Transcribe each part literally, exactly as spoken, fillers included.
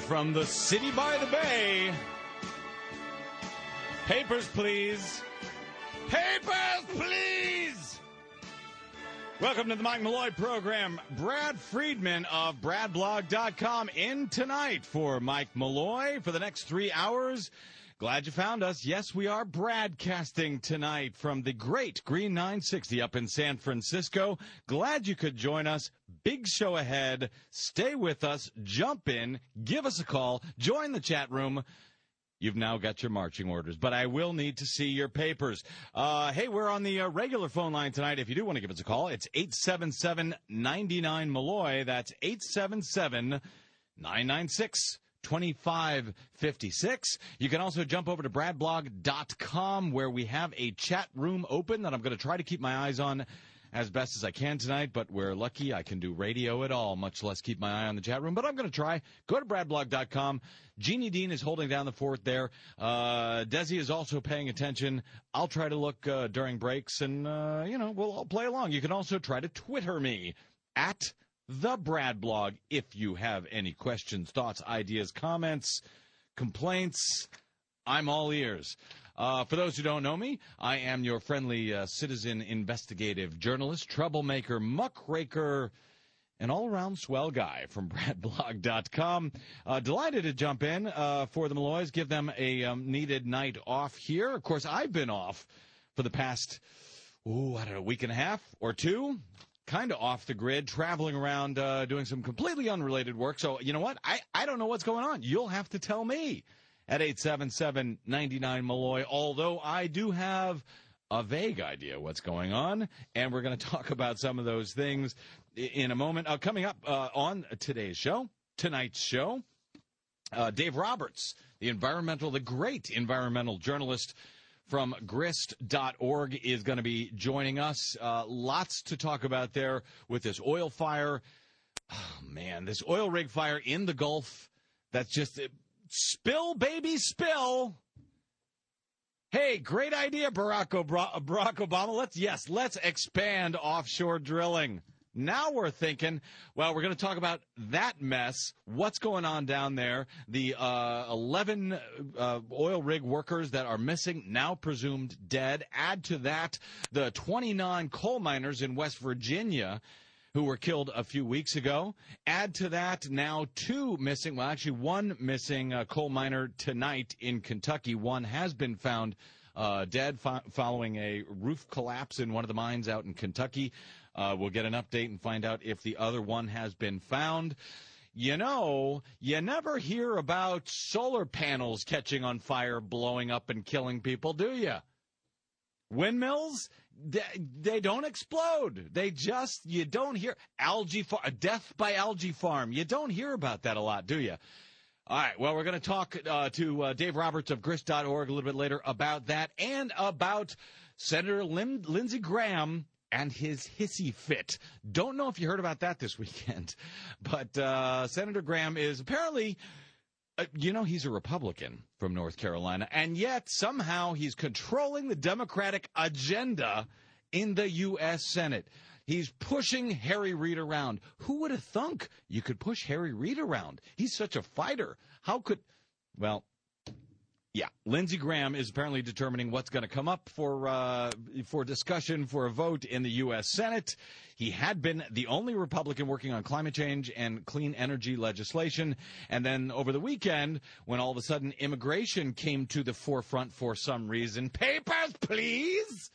from the city by the bay. Papers, please. Papers, please. Welcome to the Mike Malloy program. Brad Friedman of brad blog dot com in tonight for Mike Malloy for the next three hours. Glad you found us. Yes, we are broadcasting tonight from the great Green nine sixty up in San Francisco. Glad you could join us. Big show ahead. Stay with us. Jump in. Give us a call. Join the chat room. You've now got your marching orders, but I will need to see your papers. Uh, hey, we're on the uh, regular phone line tonight. If you do want to give us a call, it's eight seven seven, nine nine, Malloy. That's eight seven seven, nine nine six, two five five six. You can also jump over to brad blog dot com where we have a chat room open that I'm going to try to keep my eyes on as best as I can tonight, but we're lucky I can do radio at all, much less keep my eye on the chat room. But I'm going to try. Go to brad blog dot com. Jeannie Dean is holding down the fort there. Uh, Desi is also paying attention. I'll try to look uh, during breaks, and, uh, you know, we'll all play along. You can also try to Twitter me at The Brad Blog if you have any questions, thoughts, ideas, comments, complaints. I'm all ears. Uh, for those who don't know me, I am your friendly uh, citizen investigative journalist, troublemaker, muckraker, an all-around swell guy from brad blog dot com. Uh, delighted to jump in uh, for the Malloys, give them a um, needed night off here. Of course, I've been off for the past, ooh, I don't know, week and a half or two. Kind of off the grid, traveling around, uh, doing some completely unrelated work. So, you know what? I, I don't know what's going on. You'll have to tell me at eight seven seven, nine nine, Malloy, although I do have a vague idea what's going on, and we're going to talk about some of those things in a moment. Uh, coming up uh, on today's show, tonight's show, uh, Dave Roberts, the environmental, the great environmental journalist from grist dot org, is going to be joining us. Uh, lots to talk about there with this oil fire. Oh, man, this oil rig fire in the Gulf that's just – spill, baby, spill. Hey, great idea, Barack, Obra- Barack Obama. Let's, yes, let's expand offshore drilling. Now we're thinking, well, we're going to talk about that mess, what's going on down there, the uh, eleven uh, oil rig workers that are missing, now presumed dead. Add to that the twenty-nine coal miners in West Virginia who were killed a few weeks ago. Add to that now two missing, well, actually one missing uh, coal miner tonight in Kentucky. One has been found uh, dead fo- following a roof collapse in one of the mines out in Kentucky. Uh, we'll get an update and find out if the other one has been found. You know, you never hear about solar panels catching on fire, blowing up, and killing people, do you? Windmills? They, they don't explode. They just, you don't hear algae farm, death by algae farm. You don't hear about that a lot, do you? All right, well, we're going to talk uh, to uh, Dave Roberts of grist dot org a little bit later about that and about Senator Lin- Lindsey Graham and his hissy fit. Don't know if you heard about that this weekend, but uh, Senator Graham is apparently... Uh, you know, he's a Republican from North Carolina, and yet somehow he's controlling the Democratic agenda in the U S Senate. He's pushing Harry Reid around. Who would have thunk you could push Harry Reid around? He's such a fighter. How could, well, yeah, Lindsey Graham is apparently determining what's going to come up for uh, for discussion for a vote in the U S Senate. He had been the only Republican working on climate change and clean energy legislation. And then over the weekend, when all of a sudden immigration came to the forefront for some reason, papers, please,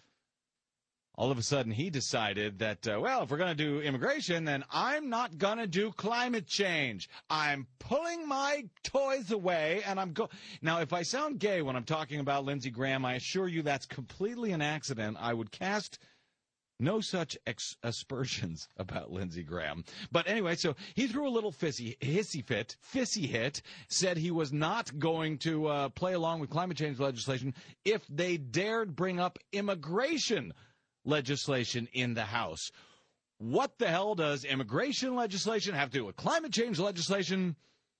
all of a sudden he decided that, uh, well, if we're going to do immigration, then I'm not going to do climate change. I'm pulling my toys away, and I'm go. Now, if I sound gay when I'm talking about Lindsey Graham, I assure you that's completely an accident. I would cast no such ex- aspersions about Lindsey Graham. But anyway, so he threw a little fissy, hissy fit, fissy hit, said he was not going to uh, play along with climate change legislation if they dared bring up immigration legislation in the House. What the hell does immigration legislation have to do with climate change legislation?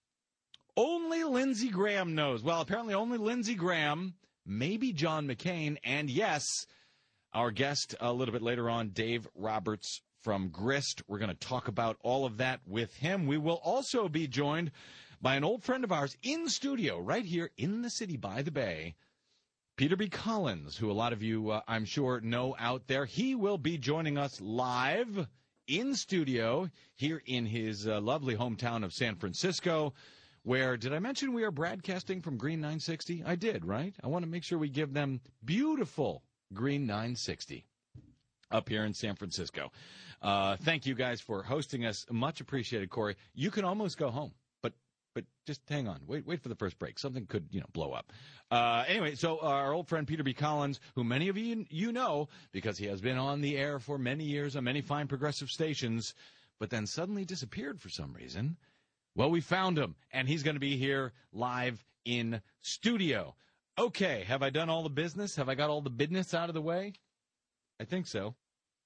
Only Lindsey Graham knows. Well, apparently only Lindsey Graham, maybe John McCain, and yes, our guest a little bit later on, Dave Roberts from Grist. We're going to talk about all of that with him. We will also be joined by an old friend of ours in studio right here in the city by the bay, Peter B. Collins, who a lot of you, uh, I'm sure, know out there. He will be joining us live in studio here in his uh, lovely hometown of San Francisco, where, did I mention we are broadcasting from Green nine sixty? I did, right? I want to make sure we give them beautiful Green nine sixty up here in San Francisco. Uh, thank you guys for hosting us. Much appreciated, Corey. You can almost go home, but but just hang on. Wait wait for the first break. Something could, you know, blow up. Uh, anyway, so our old friend Peter B. Collins, who many of you you know because he has been on the air for many years on many fine progressive stations, but then suddenly disappeared for some reason. Well, we found him, and he's going to be here live in studio. Okay, have I done all the business? Have I got all the business out of the way? I think so.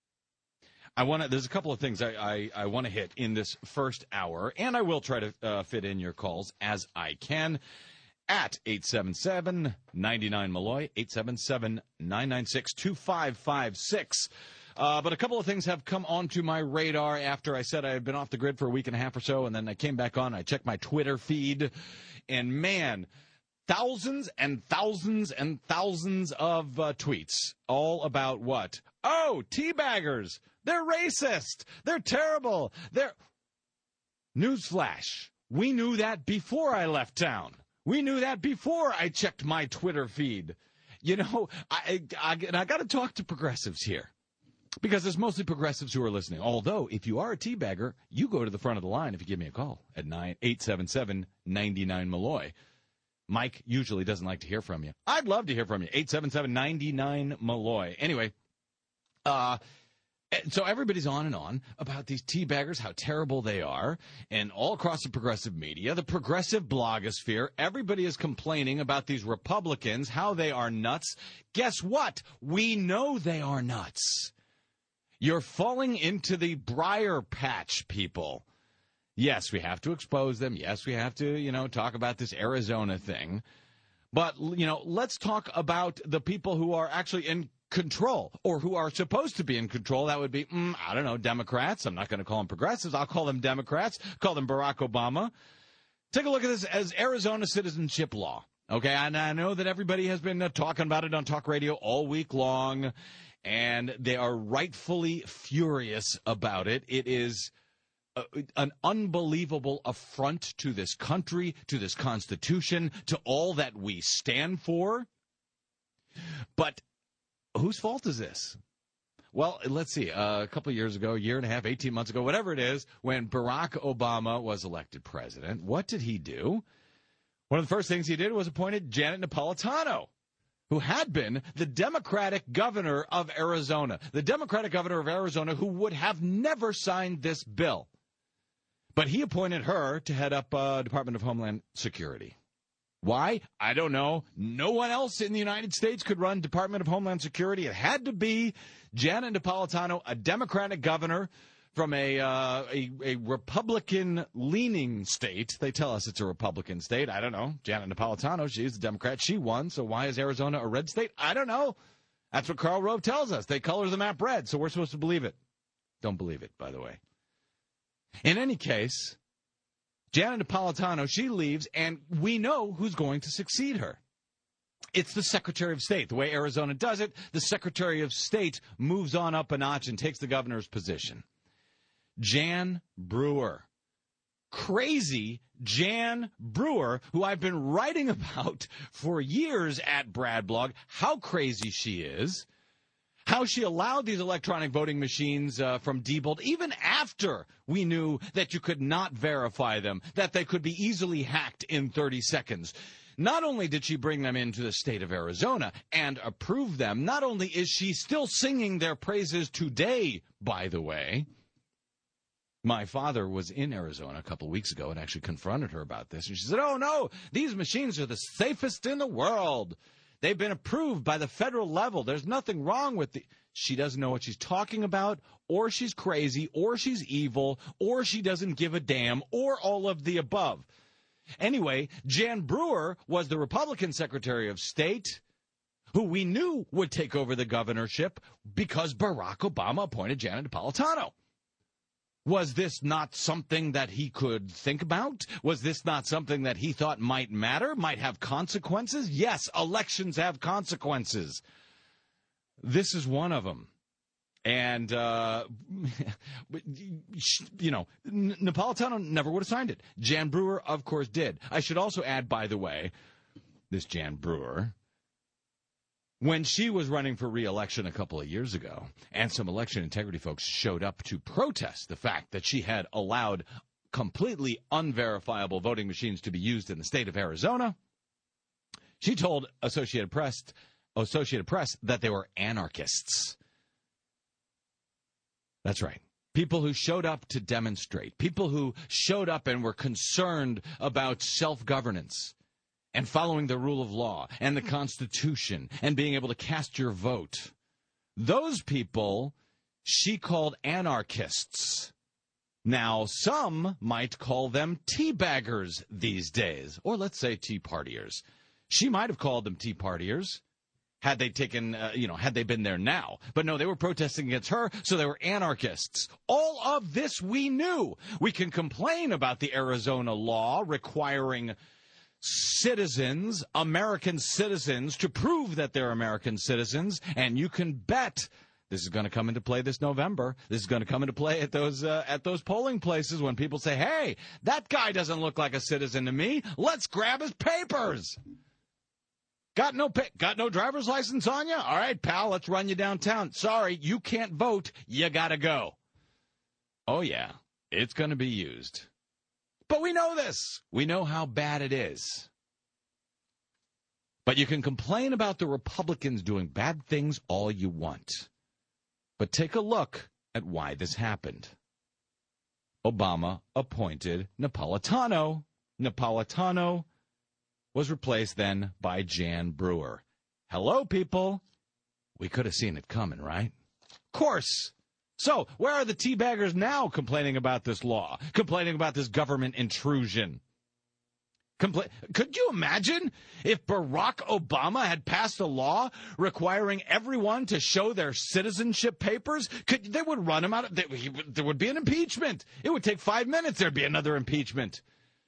I want to. There's a couple of things I, I, I want to hit in this first hour, and I will try to uh, fit in your calls as I can at eight seven seven, nine nine, Malloy, eight seven seven, nine nine six, two five five six. Uh, but a couple of things have come onto my radar after I said I had been off the grid for a week and a half or so, and then I came back on. I checked my Twitter feed, and man, thousands and thousands and thousands of uh, tweets all about what? Oh, teabaggers. They're racist. They're terrible. They're Newsflash. We knew that before I left town. We knew that before I checked my Twitter feed. You know, I, I, I got to talk to progressives here because there's mostly progressives who are listening. Although, if you are a teabagger, you go to the front of the line if you give me a call at eight seven seven, nine nine, Malloy. Mike usually doesn't like to hear from you. I'd love to hear from you. eight seven seven, nine nine, Malloy. Anyway, uh... so everybody's on and on about these teabaggers, how terrible they are, and all across the progressive media, the progressive blogosphere, everybody is complaining about these Republicans, how they are nuts. Guess what? We know they are nuts. You're falling into the briar patch, people. Yes, we have to expose them. Yes, we have to, you know, talk about this Arizona thing. But, you know, let's talk about the people who are actually in control, or who are supposed to be in control. That would be, mm, I don't know, Democrats. I'm not going to call them progressives. I'll call them Democrats, call them Barack Obama. Take a look at this as Arizona citizenship law. Okay, and I know that everybody has been uh, talking about it on talk radio all week long, and they are rightfully furious about it. It is a, an unbelievable affront to this country, to this Constitution, to all that we stand for. But whose fault is this? Well, let's see. Uh, a couple of years ago, a year and a half, eighteen months ago, whatever it is, when Barack Obama was elected president, what did he do? One of the first things he did was appointed Janet Napolitano, who had been the Democratic governor of Arizona, the Democratic governor of Arizona who would have never signed this bill. But he appointed her to head up uh, Department of Homeland Security. Why? I don't know. No one else in the United States could run Department of Homeland Security. It had to be Janet Napolitano, a Democratic governor from a, uh, a a Republican-leaning state. They tell us it's a Republican state. I don't know. Janet Napolitano, she's a Democrat. She won. So why is Arizona a red state? I don't know. That's what Karl Rove tells us. They color the map red, so we're supposed to believe it. Don't believe it, by the way. In any case, Janet Napolitano, she leaves, and we know who's going to succeed her. It's the Secretary of State. The way Arizona does it, the Secretary of State moves on up a notch and takes the governor's position. Jan Brewer. Crazy Jan Brewer, who I've been writing about for years at Brad Blog, how crazy she is. How she allowed these electronic voting machines uh, from Diebold, even after we knew that you could not verify them, that they could be easily hacked in thirty seconds. Not only did she bring them into the state of Arizona and approve them, not only is she still singing their praises today, by the way. My father was in Arizona a couple of weeks ago and actually confronted her about this. And she said, oh, no, these machines are the safest in the world. They've been approved by the federal level. There's nothing wrong with the... She doesn't know what she's talking about, or she's crazy, or she's evil, or she doesn't give a damn, or all of the above. Anyway, Jan Brewer was the Republican Secretary of State who we knew would take over the governorship because Barack Obama appointed Janet Napolitano. Was this not something that he could think about? Was this not something that he thought might matter, might have consequences? Yes, elections have consequences. This is one of them. And, uh, you know, Napolitano never would have signed it. Jan Brewer, of course, did. I should also add, by the way, this Jan Brewer, when she was running for re-election a couple of years ago, and some election integrity folks showed up to protest the fact that she had allowed completely unverifiable voting machines to be used in the state of Arizona, she told Associated Press, Associated Press that they were anarchists. That's right. People who showed up to demonstrate, people who showed up and were concerned about self-governance and following the rule of law and the Constitution and being able to cast your vote. Those people she called anarchists. Now, some might call them teabaggers these days, or let's say tea partiers. She might have called them tea partiers had they taken, uh, you know, had they been there now. But no, they were protesting against her, so they were anarchists. All of this we knew. We can complain about the Arizona law requiring citizens, American citizens, to prove that they're American citizens, and you can bet this is going to come into play this November. This is going to come into play at those uh, at those polling places when people say, hey, that guy doesn't look like a citizen to me. Let's grab his papers. Got no pa- got no driver's license on you? All right, pal, let's run you downtown. Sorry, you can't vote. You got to go. Oh, yeah, it's going to be used. But we know this. We know how bad it is. But you can complain about the Republicans doing bad things all you want. But take a look at why this happened. Obama appointed Napolitano. Napolitano was replaced then by Jan Brewer. Hello, people. We could have seen it coming, right? Of course. So, where are the teabaggers now complaining about this law, complaining about this government intrusion? Compla- Could you imagine if Barack Obama had passed a law requiring everyone to show their citizenship papers? Could, they would run him out. Of, they, he, there would be an impeachment. It would take five minutes. There'd be another impeachment.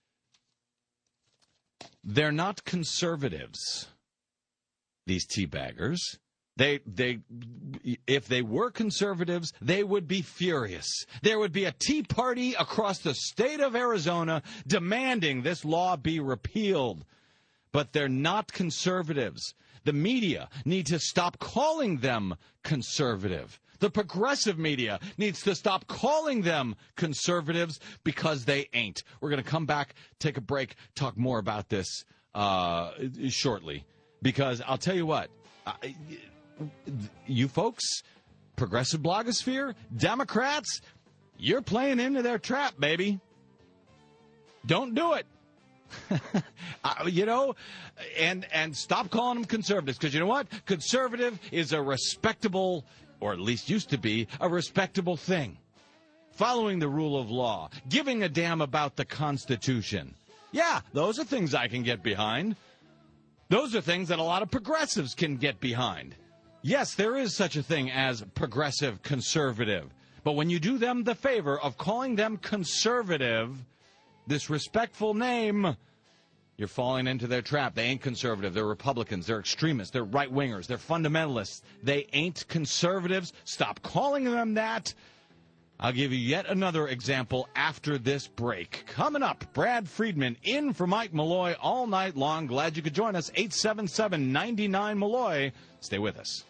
They're not conservatives, these teabaggers. They, they, if they were conservatives, they would be furious. There would be a tea party across the state of Arizona demanding this law be repealed. But they're not conservatives. The media need to stop calling them conservative. The progressive media needs to stop calling them conservatives because they ain't. We're going to come back, take a break, talk more about this uh, shortly. Because I'll tell you what, I, you folks, progressive blogosphere, Democrats, you're playing into their trap, baby. Don't do it. uh, you know, and and stop calling them conservatives, because you know what? Conservative is a respectable, or at least used to be, a respectable thing. Following the rule of law, giving a damn about the Constitution. Yeah, those are things I can get behind. Those are things that a lot of progressives can get behind. Yes, there is such a thing as progressive conservative. But when you do them the favor of calling them conservative, this respectful name, you're falling into their trap. They ain't conservative. They're Republicans. They're extremists. They're right-wingers. They're fundamentalists. They ain't conservatives. Stop calling them that. I'll give you yet another example after this break. Coming up, Brad Friedman in for Mike Malloy all night long. Glad you could join us. eight seven seven, nine nine, Malloy. Stay with us.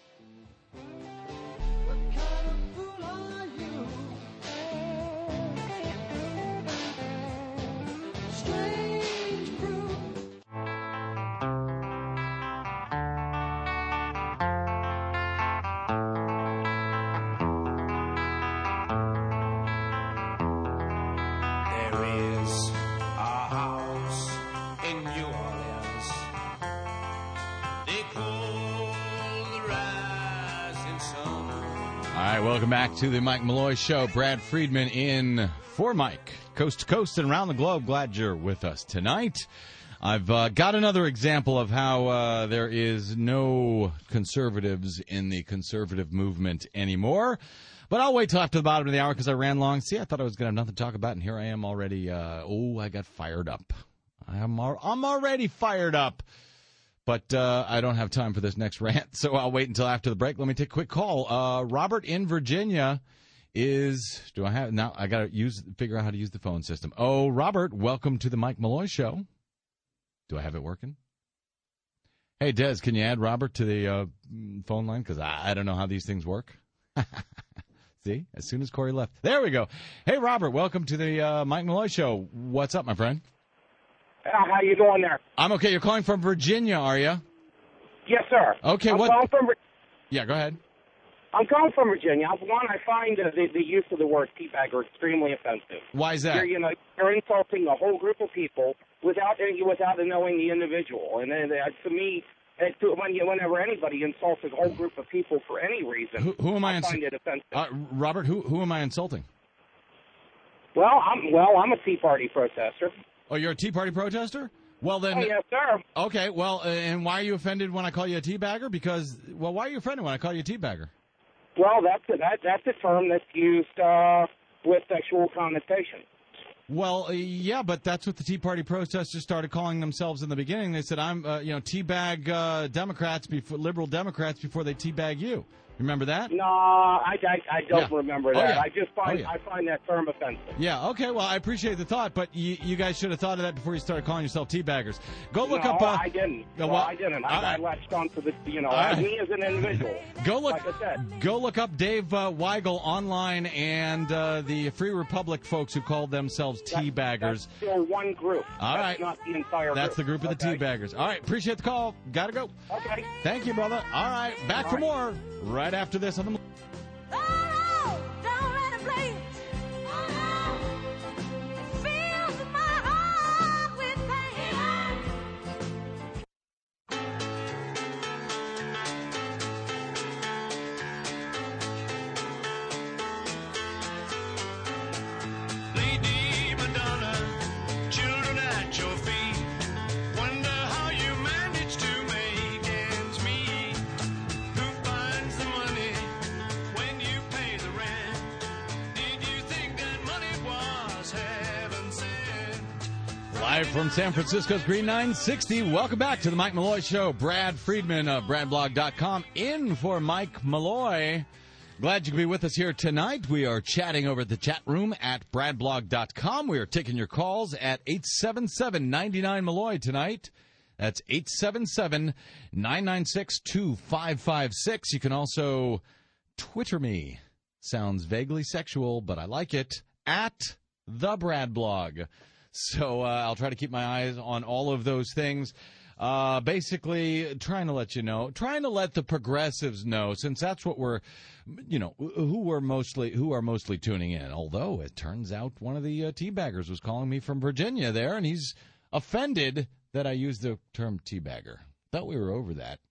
Welcome back to the Mike Malloy Show. Brad Friedman in for Mike, coast to coast and around the globe. Glad you're with us tonight. I've uh, got another example of how uh, there is no conservatives in the conservative movement anymore. But I'll wait till after the bottom of the hour because I ran long. See, I thought I was going to have nothing to talk about, and here I am already. Uh, oh, I got fired up. I'm, al- I'm already fired up. But uh, I don't have time for this next rant, so I'll wait until after the break. Let me take a quick call. Uh, Robert in Virginia is. Do I have now? I got to use figure out how to use the phone system. Oh, Robert, welcome to the Mike Malloy Show. Do I have it working? Hey, Des, can you add Robert to the uh, phone line? Because I, I don't know how these things work. See, as soon as Corey left. There we go. Hey, Robert, welcome to the uh, Mike Malloy Show. What's up, my friend? Uh, how you doing there? I'm okay. You're calling from Virginia, are you? Yes, sir. Okay, I'm what? Calling from, yeah, go ahead. I'm calling from Virginia. One, I find uh, the, the use of the word teabagger extremely offensive. Why is that? You're, you know, you're insulting a whole group of people without without knowing the individual. And then, uh, to me, it, when you, whenever anybody insults a whole group of people for any reason, who, who am I, I ins- find it offensive. Uh, Robert, who who am I insulting? Well, I'm well, I'm a Tea Party protester. Oh, you're a Tea Party protester? Well, then. Oh, yes, sir. Okay, well, uh, and why are you offended when I call you a teabagger? Because, well, why are you offended when I call you a teabagger? Well, that's a, that, that's a term that's used uh, with sexual connotation. Well, uh, yeah, but that's what the Tea Party protesters started calling themselves in the beginning. They said, "I'm, uh, you know, teabag uh, Democrats, before, liberal Democrats, before they teabag you." Remember that? No, I, I, I don't Yeah. remember Oh, that. yeah. I just find Oh, yeah. I find that term offensive. Yeah, okay, well, I appreciate the thought, but you, you guys should have thought of that before you started calling yourself teabaggers. Go look no, up... Uh, I didn't. Uh, well, well, I didn't. I, all right. I latched on to the, you know, All as right. me as an individual. Go look, like I said. go look up Dave uh, Weigel online and uh, the Free Republic folks who called themselves That's- teabaggers. That's still one group. All that's right. not the entire That's the group. group of the Okay. teabaggers. All right, appreciate the call. Gotta go. Okay. Thank you, brother. All right, back All for right. more right after this on the... Oh, no, don't let it play. Oh, no. It fills my heart with Lady Madonna, children at your feet. Wonder how you manage to make ends meet. Who finds the money when you pay the rent? Did you think that money was heaven sent? Live from San Francisco's Green nine sixty. Welcome back to the Mike Malloy Show. Brad Friedman of brad blog dot com in for Mike Malloy. Glad you could be with us here tonight. We are chatting over at the chat room at brad blog dot com. We are taking your calls at eight seven seven, nine nine Malloy tonight. That's eight seven seven, nine nine six, two five five six. You can also Twitter me. Sounds vaguely sexual, but I like it. At the Brad Blog. So uh, I'll try to keep my eyes on all of those things. Uh, basically, trying to let you know, trying to let the progressives know, since that's what we're, you know, who we're mostly, who are mostly tuning in. Although it turns out one of the uh, teabaggers was calling me from Virginia there, and he's offended that I used the term teabagger. Thought we were over that.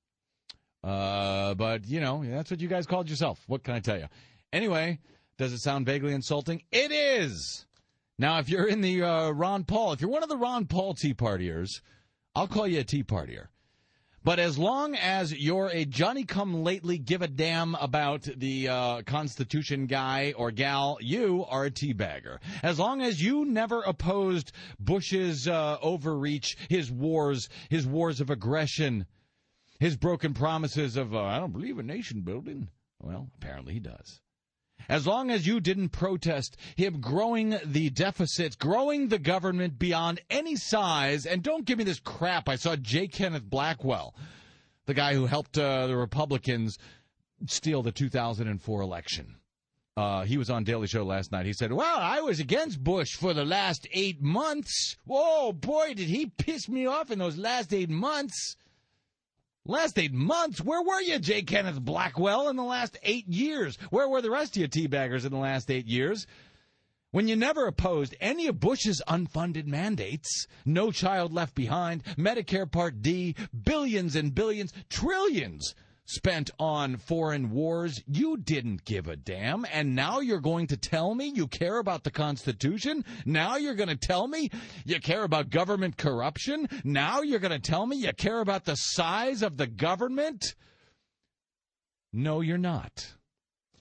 Uh, but you know, that's what you guys called yourself. What can I tell you? Anyway, does it sound vaguely insulting? It is. Now, if you're in the uh, Ron Paul, if you're one of the Ron Paul Tea Partiers, I'll call you a Tea Partier. But as long as you're a Johnny-come-lately give-a-damn about the uh, Constitution guy or gal, you are a teabagger. As long as you never opposed Bush's uh, overreach, his wars, his wars of aggression, his broken promises of, uh, I don't believe in nation building. Well, apparently he does. As long as you didn't protest him growing the deficits, growing the government beyond any size, and don't give me this crap. I saw J. Kenneth Blackwell, the guy who helped uh, the Republicans steal the two thousand four election. Uh, he was on Daily Show last night. He said, well, I was against Bush for the last eight months. Whoa, boy, did he piss me off in those last eight months. Last eight months? Where were you, J. Kenneth Blackwell, in the last eight years? Where were the rest of you teabaggers in the last eight years? When you never opposed any of Bush's unfunded mandates, No Child Left Behind, Medicare Part D, billions and billions, trillions spent on foreign wars, you didn't give a damn. And now you're going to tell me you care about the Constitution? Now you're going to tell me you care about government corruption? Now you're going to tell me you care about the size of the government? No, you're not.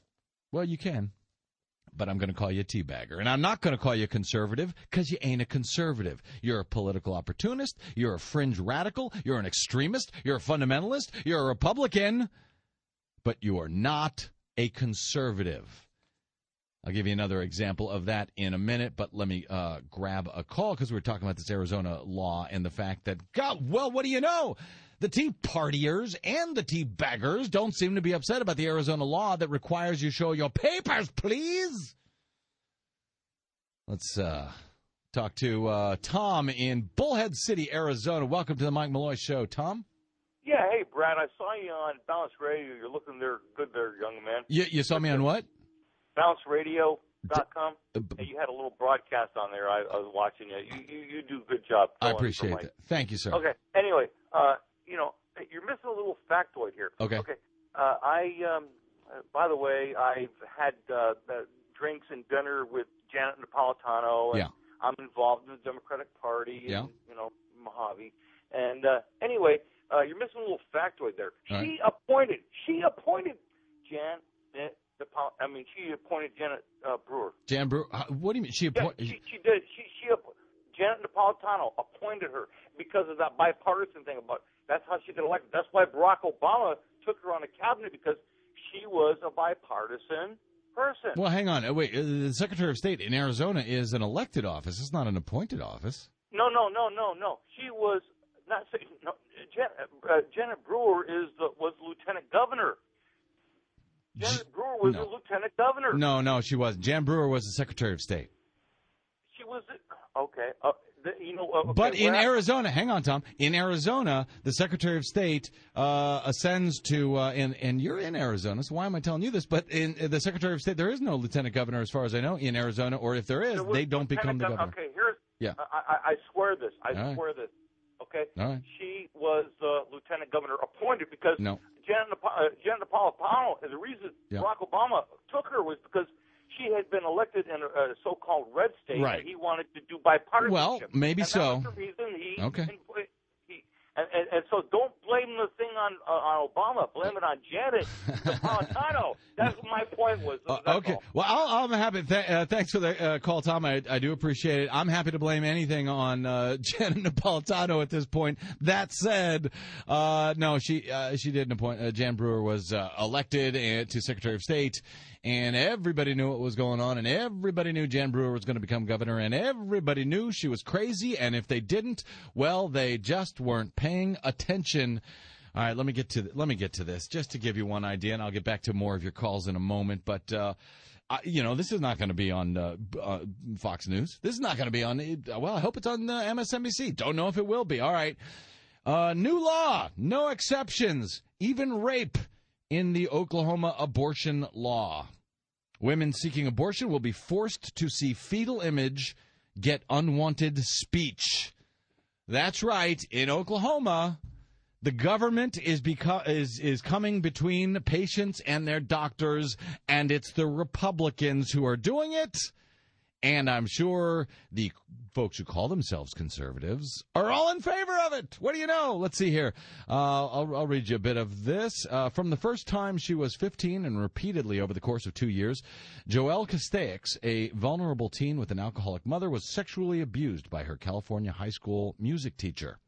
Well, you can. But I'm going to call you a teabagger. And I'm not going to call you a conservative because you ain't a conservative. You're a political opportunist. You're a fringe radical. You're an extremist. You're a fundamentalist. You're a Republican. But you are not a conservative. I'll give you another example of that in a minute, but let me uh, grab a call because we're talking about this Arizona law and the fact that, God, well, what do you know? The Tea Partiers and the Tea Baggers don't seem to be upset about the Arizona law that requires you show your papers, please. Let's uh, talk to uh, Tom in Bullhead City, Arizona. Welcome to the Mike Malloy Show, Tom. Yeah, hey, Brad, I saw you on Balance Radio. You're looking there good there, young man. You, you saw me on what? balance radio dot com. Hey, you had a little broadcast on there. I, I was watching it. You, you, you do a good job. I appreciate that. Thank you, sir. Okay. Anyway, uh, you know, you're missing a little factoid here. Okay. Okay. Uh, I, um, uh, by the way, I've had uh, uh, drinks and dinner with Janet Napolitano, and yeah. I'm involved in the Democratic Party, and, yeah. you know, Mojave. And uh, anyway, uh, you're missing a little factoid there. All she right. appointed, she appointed Janet. I mean, she appointed Janet uh, Brewer. Jan Brewer. What do you mean? She appointed? Yeah, she, she did. She, she, Janet Napolitano appointed her because of that bipartisan thing. About that's how she got elected. That's why Barack Obama took her on the cabinet, because she was a bipartisan person. Well, hang on. Wait, the Secretary of State in Arizona is an elected office. It's not an appointed office. No, no, no, no, no. She was not. No, Jan, uh, Janet Brewer is the was lieutenant governor. Janet Brewer was no. a lieutenant governor. No, no, she wasn't. Jan Brewer was the Secretary of State. She was okay. Uh, the, you know, uh, okay, but in well, Arizona, hang on, Tom. In Arizona, the Secretary of State uh, ascends to, uh, and and you're in Arizona, so why am I telling you this? But in, in the Secretary of State, there is no lieutenant governor, as far as I know, in Arizona. Or if there is, they don't become the gov- governor. Okay, here's. Yeah. I, I, I swear this. I All swear right. this. Okay. All right. She was the lieutenant governor appointed because No. Janet Nap- uh, Janet Napolitano, and the reason Yeah. Barack Obama took her was because she had been elected in a, a so-called red state, Right. and he wanted to do bipartisanship. Well, maybe and so. That was the reason he. Okay. He, and, and, and so don't blame the thing on uh, on Obama. Blame it on Janet Napolitano. That's what my point was. Uh, That's okay. all. Well, I'll, I'm happy. Th- uh, thanks for the uh, call, Tom. I, I do appreciate it. I'm happy to blame anything on uh, Janet Napolitano at this point. That said, uh, no, she uh, she didn't appoint. Uh, Jan Brewer was uh, elected uh, to Secretary of State, and everybody knew what was going on, and everybody knew Jan Brewer was going to become governor, and everybody knew she was crazy, and if they didn't, well, they just weren't paying attention. All right, let me get to let me get to this just to give you one idea, and I'll get back to more of your calls in a moment. But uh, I, you know, this is not going to be on uh, uh, Fox News. This is not going to be on. Well, I hope it's on uh, M S N B C. Don't know if it will be. All right, uh, new law, no exceptions, even rape in the Oklahoma abortion law. Women seeking abortion will be forced to see fetal image, get unwanted speech. That's right. In Oklahoma, the government is beco- is is coming between patients and their doctors, and it's the Republicans who are doing it. And I'm sure the folks who call themselves conservatives are all in favor of it. What do you know? Let's see here. Uh, I'll, I'll read you a bit of this. Uh, from the first time she was fifteen and repeatedly over the course of two years, Joelle Castex, a vulnerable teen with an alcoholic mother, was sexually abused by her California high school music teacher.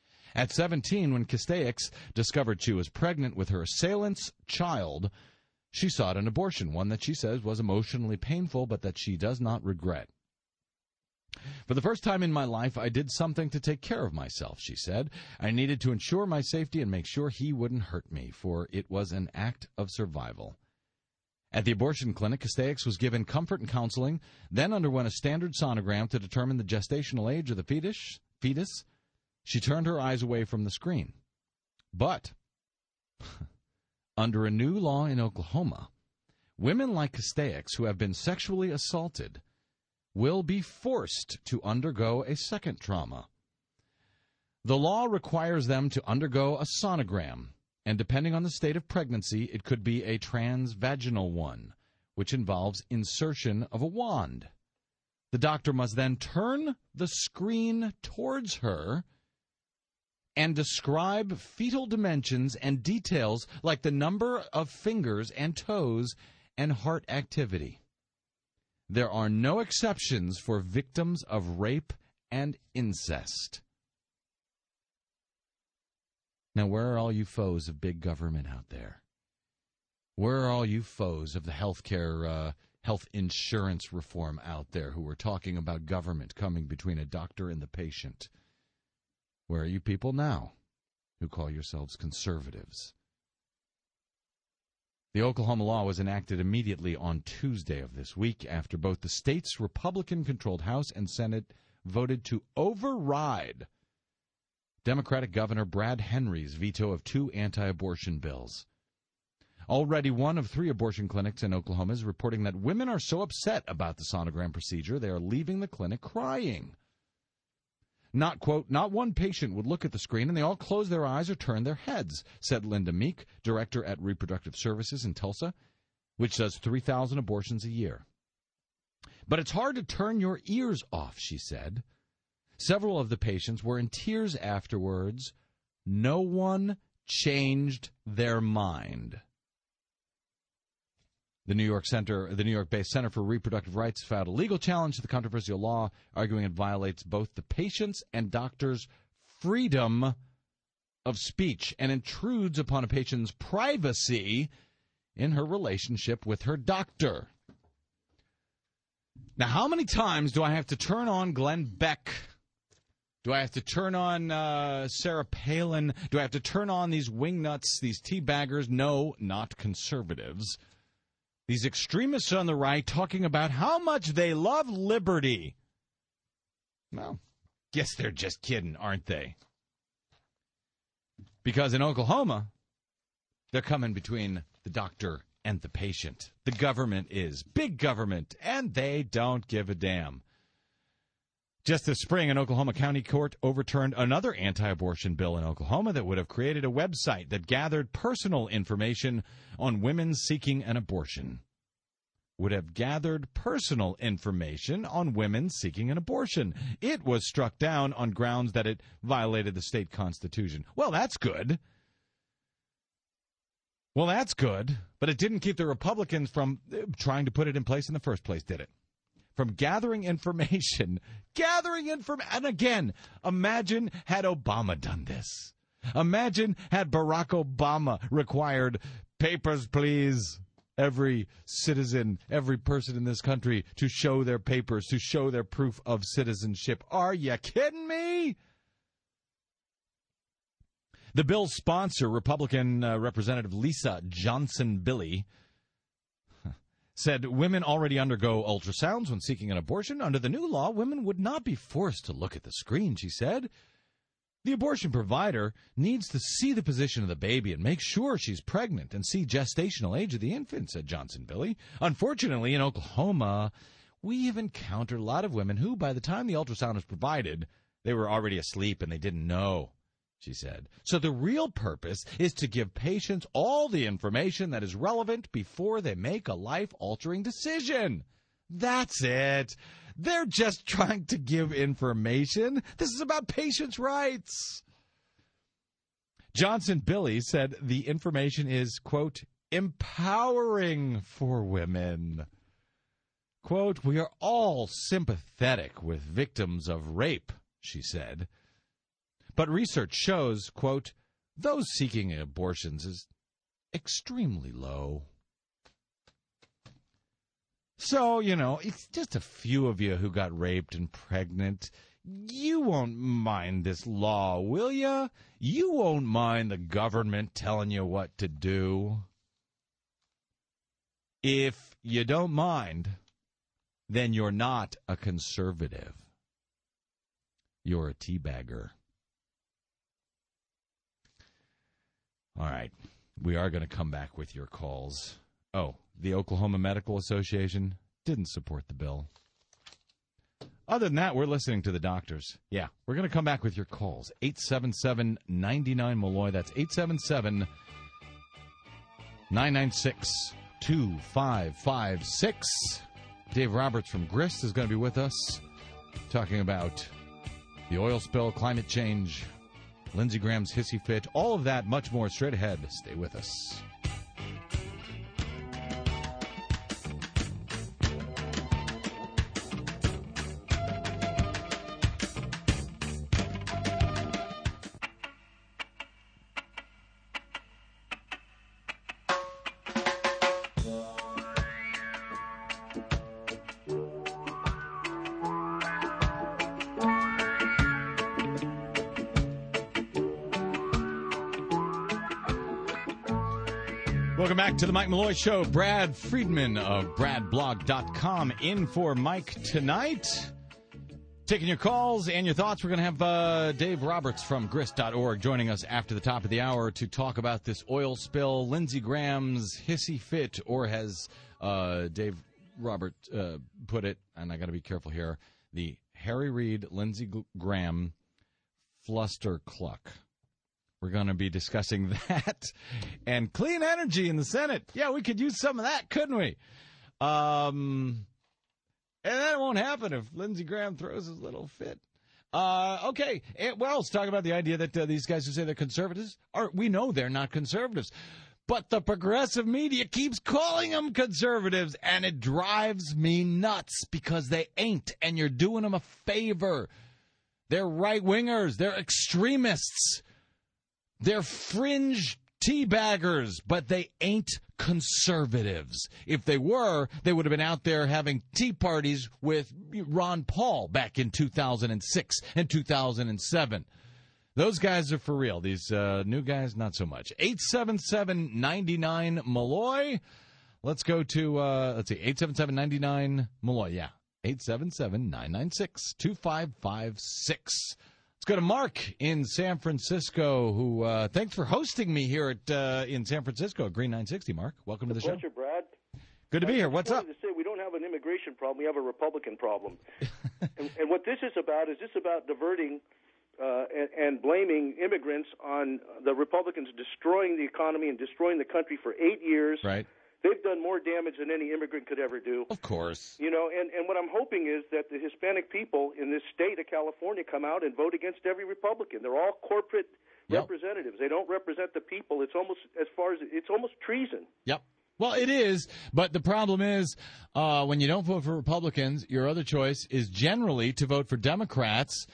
At seventeen, when Castex discovered she was pregnant with her assailant's child, she sought an abortion, one that she says was emotionally painful, but that she does not regret. For the first time in my life, I did something to take care of myself, she said. I needed to ensure my safety and make sure he wouldn't hurt me, for it was an act of survival. At the abortion clinic, Castex was given comfort and counseling, then underwent a standard sonogram to determine the gestational age of the fetus. fetus. She turned her eyes away from the screen. But under a new law in Oklahoma, women like Castex who have been sexually assaulted will be forced to undergo a second trauma. The law requires them to undergo a sonogram, and depending on the state of pregnancy, it could be a transvaginal one, which involves insertion of a wand. The doctor must then turn the screen towards her and describe fetal dimensions and details like the number of fingers and toes and heart activity. There are no exceptions for victims of rape and incest. Now, where are all you foes of big government out there? Where are all you foes of the healthcare, uh, health insurance reform out there who are talking about government coming between a doctor and the patient? Where are you people now who call yourselves conservatives? The Oklahoma law was enacted immediately on Tuesday of this week after both the state's Republican-controlled House and Senate voted to override Democratic Governor Brad Henry's veto of two anti-abortion bills. Already one of three abortion clinics in Oklahoma is reporting that women are so upset about the sonogram procedure they are leaving the clinic crying. Not, quote, not one patient would look at the screen and they all close their eyes or turn their heads, said Linda Meek, director at Reproductive Services in Tulsa, which does three thousand abortions a year. But it's hard to turn your ears off, she said. Several of the patients were in tears afterwards. No one changed their mind. The New York Center, the New York-based Center for Reproductive Rights filed a legal challenge to the controversial law, arguing it violates both the patient's and doctor's freedom of speech and intrudes upon a patient's privacy in her relationship with her doctor. Now, how many times do I have to turn on Glenn Beck? Do I have to turn on uh, Sarah Palin? Do I have to turn on these wingnuts, these teabaggers? No, not conservatives. These extremists on the right talking about how much they love liberty. Well, guess they're just kidding, aren't they? Because in Oklahoma, they're coming between the doctor and the patient. The government is big government, and they don't give a damn. Just this spring, an Oklahoma County court overturned another anti-abortion bill in Oklahoma that would have created a website that gathered personal information on women seeking an abortion. Would have gathered personal information on women seeking an abortion. It was struck down on grounds that it violated the state constitution. Well, that's good. Well, that's good, but it didn't keep the Republicans from trying to put it in place in the first place, did it? From gathering information, gathering information, and again, imagine had Obama done this. Imagine had Barack Obama required papers, please, every citizen, every person in this country to show their papers, to show their proof of citizenship. Are you kidding me? The bill's sponsor, Republican uh, Representative Lisa Johnson-Billy, said women already undergo ultrasounds when seeking an abortion. Under the new law, women would not be forced to look at the screen, she said. The abortion provider needs to see the position of the baby and make sure she's pregnant and see gestational age of the infant, said Johnson-Billy. Unfortunately, in Oklahoma, we have encountered a lot of women who, by the time the ultrasound was provided, they were already asleep and they didn't know, she said. So the real purpose is to give patients all the information that is relevant before they make a life-altering decision. That's it. They're just trying to give information. This is about patients' rights. Johnson-Billy said the information is, quote, empowering for women. Quote, we are all sympathetic with victims of rape, she said. But research shows, quote, those seeking abortions is extremely low. So, you know, it's just a few of you who got raped and pregnant. You won't mind this law, will ya? You won't mind the government telling you what to do. If you don't mind, then you're not a conservative. You're a teabagger. All right, we are going to come back with your calls. Oh, the Oklahoma Medical Association didn't support the bill. Other than that, we're listening to the doctors. Yeah, we're going to come back with your calls. eight seven seven, nine nine, Malloy. That's eight seven seven, nine nine six, two five five six. Dave Roberts from Grist is going to be with us talking about the oil spill, climate change, Lindsey Graham's hissy fit, all of that, much more straight ahead. Stay with us. Welcome back to the Mike Malloy Show. Brad Friedman of brad blog dot com in for Mike tonight. Taking your calls and your thoughts. We're going to have uh, Dave Roberts from grist dot org joining us after the top of the hour to talk about this oil spill, Lindsey Graham's hissy fit, or has uh, Dave Roberts uh, put it, and I got to be careful here, the Harry Reid, Lindsey Graham fluster cluck. We're going to be discussing that and clean energy in the Senate. Yeah, we could use some of that, couldn't we? Um, and that won't happen if Lindsey Graham throws his little fit. Uh, okay, and, well, let's talk about the idea that uh, these guys who say they're conservatives, are, we know they're not conservatives. But the progressive media keeps calling them conservatives, and it drives me nuts because they ain't, and you're doing them a favor. They're right-wingers. They're extremists. They're fringe teabaggers, but they ain't conservatives. If they were, they would have been out there having tea parties with Ron Paul back in two thousand six and two thousand seven. Those guys are for real. These uh, new guys, not so much. eight seven seven, nine nine, Malloy. Let's go to, uh, let's see, eight seven seven, nine nine, Malloy. Yeah, eight seven seven, nine nine six, two five five six. Let's go to Mark in San Francisco, who, uh, thanks for hosting me here at uh, in San Francisco at Green nine sixty, Mark. Welcome to the show. Pleasure, Brad. Good to be here. What's I up? wanted to say we don't have an immigration problem. We have a Republican problem. and, and what this is about is this about diverting uh, and, and blaming immigrants on the Republicans destroying the economy and destroying the country for eight years. Right. They've done more damage than any immigrant could ever do. Of course. You know, and, and what I'm hoping is that the Hispanic people in this state of California come out and vote against every Republican. They're all corporate Yep. representatives. They don't represent the people. It's almost, as far as, it's almost treason. Yep. Well, it is, but the problem is uh, when you don't vote for Republicans, your other choice is generally to vote for Democrats.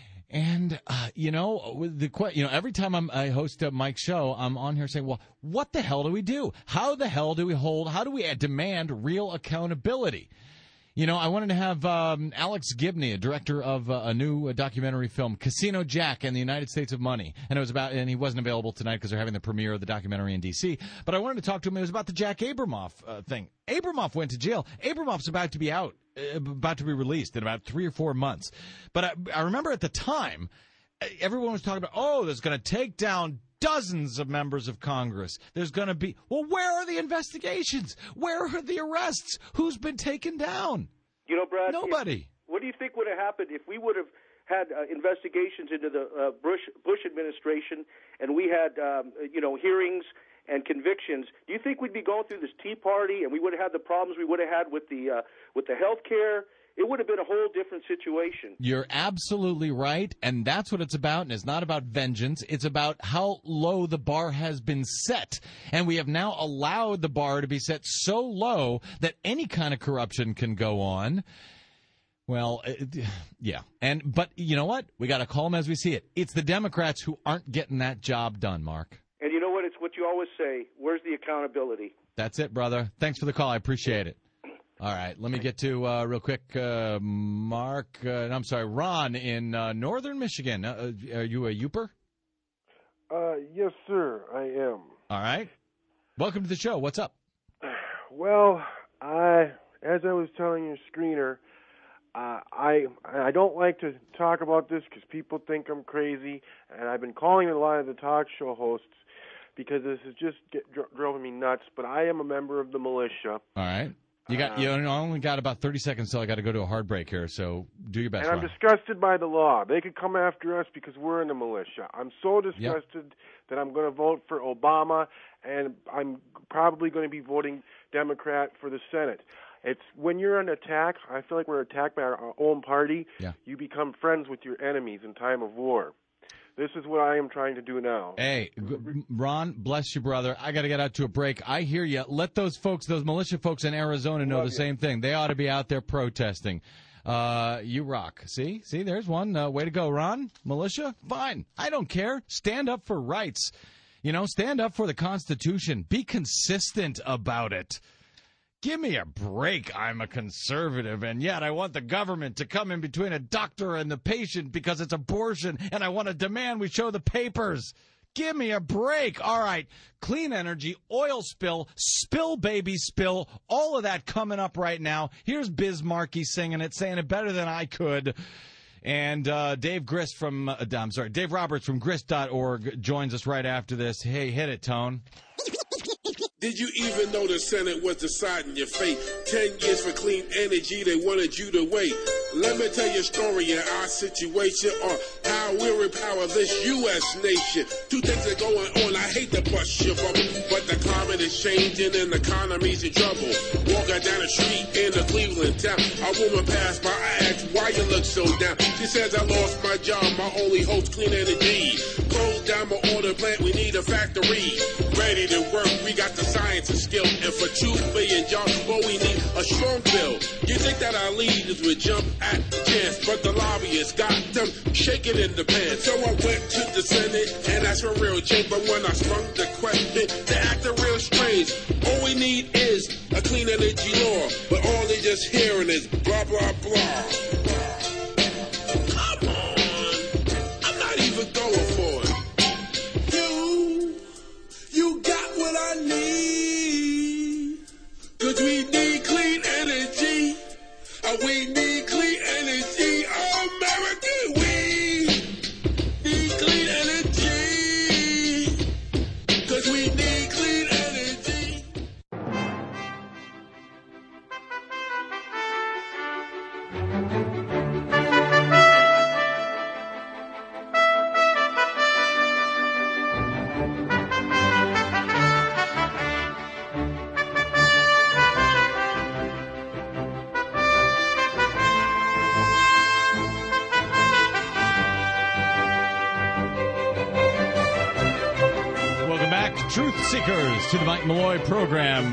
And, uh, you know, with the you know, every time I'm, I host a Mike's show, I'm on here saying, well, what the hell do we do? How the hell do we hold, how do we demand real accountability? You know, I wanted to have um, Alex Gibney, a director of uh, a new uh, documentary film, Casino Jack and the United States of Money. And it was about, and he wasn't available tonight because they're having the premiere of the documentary in D C. But I wanted to talk to him. It was about the Jack Abramoff uh, thing. Abramoff went to jail. Abramoff's about to be out, uh, about to be released in about three or four months. But I, I remember at the time, everyone was talking about, oh, there's going to take down dozens of members of Congress. There's going to be, well, where are the investigations? Where are the arrests? Who's been taken down? You know, Brad, Nobody. If, what do you think would have happened if we would have had uh, investigations into the uh, Bush, Bush administration and we had, um, you know, hearings and convictions? Do you think we'd be going through this Tea Party and we would have had the problems we would have had with the uh, with the health care? It would have been a whole different situation. You're absolutely right, and that's what it's about, and it's not about vengeance. It's about how low the bar has been set, and we have now allowed the bar to be set so low that any kind of corruption can go on. Well, it, yeah, and but you know what? We got to call them as we see it. It's the Democrats who aren't getting that job done, Mark. And you know what? It's what you always say. Where's the accountability? That's it, brother. Thanks for the call. I appreciate it. All right, let me get to, uh, real quick, uh, Mark, uh, I'm sorry, Ron in uh, northern Michigan. Uh, are you a Youper? Uh, yes, sir, I am. All right. Welcome to the show. What's up? Well, I, as I was telling your screener, uh, I I don't like to talk about this because people think I'm crazy, and I've been calling a lot of the talk show hosts because this is just get, dro- driving me nuts, but I am a member of the militia. All right. You got. You only got about thirty seconds till I got to go to a hard break here, so do your best. And I'm Ron. disgusted by the law. They could come after us because we're in the militia. I'm so disgusted Yep. that I'm going to vote for Obama, and I'm probably going to be voting Democrat for the Senate. It's when you're on attack, I feel like we're attacked by our own party, Yeah. you become friends with your enemies in time of war. This is what I am trying to do now. Hey, g- Ron, bless you, brother. I got to get out to a break. I hear you. Let those folks, those militia folks in Arizona know Love the you. same thing. They ought to be out there protesting. Uh, you rock. See? See, there's one. Uh, way to go, Ron. Militia? Fine. I don't care. Stand up for rights. You know, stand up for the Constitution. Be consistent about it. Give me a break. I'm a conservative, and yet I want the government to come in between a doctor and the patient because it's abortion, and I want to demand we show the papers. Give me a break. All right. Clean energy, oil spill, spill, baby, spill. All of that coming up right now. Here's Biz Markie singing it, saying it better than I could. And uh, Dave Grist from, uh, I'm sorry, Dave Roberts from grist dot org joins us right after this. Hey, hit it, Tone. Did you even know the Senate was deciding your fate? Ten years for clean energy, they wanted you to wait. Let me tell you a story in our situation on how we'll empower this U S nation. Two things are going on, I hate to bust your bubble, but the climate is changing and the economy's in trouble. Walking down the street in a Cleveland town, a woman passed by, I asked, why you look so down? She says, I lost my job, my only hope's clean energy. Close down my order plant, we need a factory. Ready to work, we got the science and skill, and for two billion jobs, well, we need a strong bill. You think that our leaders would jump at the chance, but the lobbyists got them shaking in the pants. So I went to the Senate and asked for real change, but when I sprung the question, they acted real strange. All we need is a clean energy law, but all they just hearing is blah, blah, blah. Come on, I'm not even going for it. You, you got what I need, cause we need clean energy, uh, we need clean energy, oh, America, we need clean energy, cause we need clean energy. Welcome back, Truth Seekers, to the Mike Malloy program.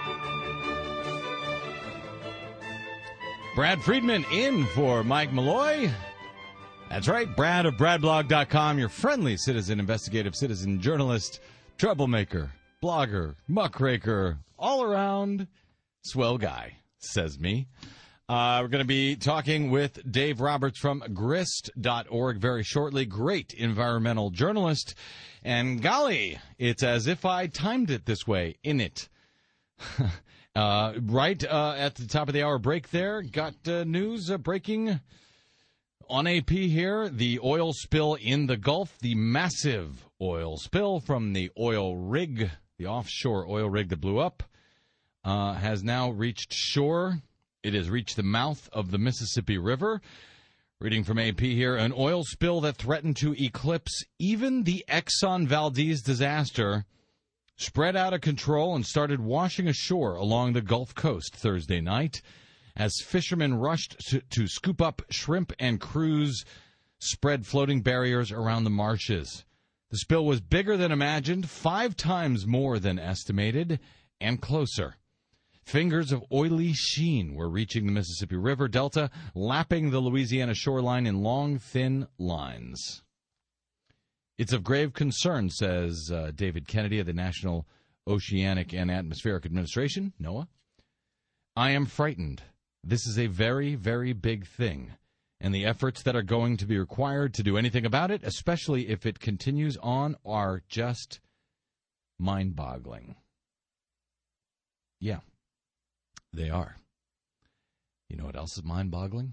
Brad Friedman in for Mike Malloy. That's right, Brad of brad blog dot com, your friendly citizen, investigative citizen, journalist, troublemaker, blogger, muckraker, all around swell guy, says me. Uh, we're going to be talking with Dave Roberts from grist dot org very shortly. Great environmental journalist. And golly, it's as if I timed it this way, in it. uh, right uh, at the top of the hour break there, got uh, news uh, breaking on A P here. The oil spill in the Gulf, the massive oil spill from the oil rig, the offshore oil rig that blew up, uh, has now reached shore. It has reached the mouth of the Mississippi River. Reading from A P here, an oil spill that threatened to eclipse even the Exxon Valdez disaster spread out of control and started washing ashore along the Gulf Coast Thursday night as fishermen rushed to, to scoop up shrimp and crews spread floating barriers around the marshes. The spill was bigger than imagined, five times more than estimated, and closer. Fingers of oily sheen were reaching the Mississippi River Delta, lapping the Louisiana shoreline in long, thin lines. It's of grave concern, says uh, David Kennedy of the National Oceanic and Atmospheric Administration, NOAA. I am frightened. This is a very, very big thing, and the efforts that are going to be required to do anything about it, especially if it continues on, are just mind-boggling. Yeah. They are. You know what else is mind-boggling?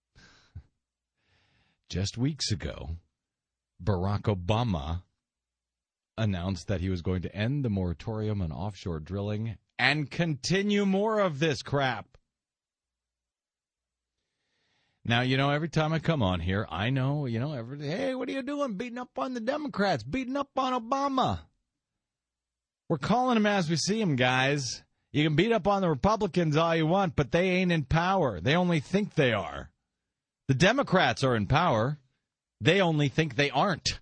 Just weeks ago, Barack Obama announced that he was going to end the moratorium on offshore drilling and continue more of this crap. Now, you know, every time I come on here, I know, you know, every, hey, what are you doing? Beating up on the Democrats, beating up on Obama. We're calling him as we see him, guys. You can beat up on the Republicans all you want, but they ain't in power. They only think they are. The Democrats are in power. They only think they aren't.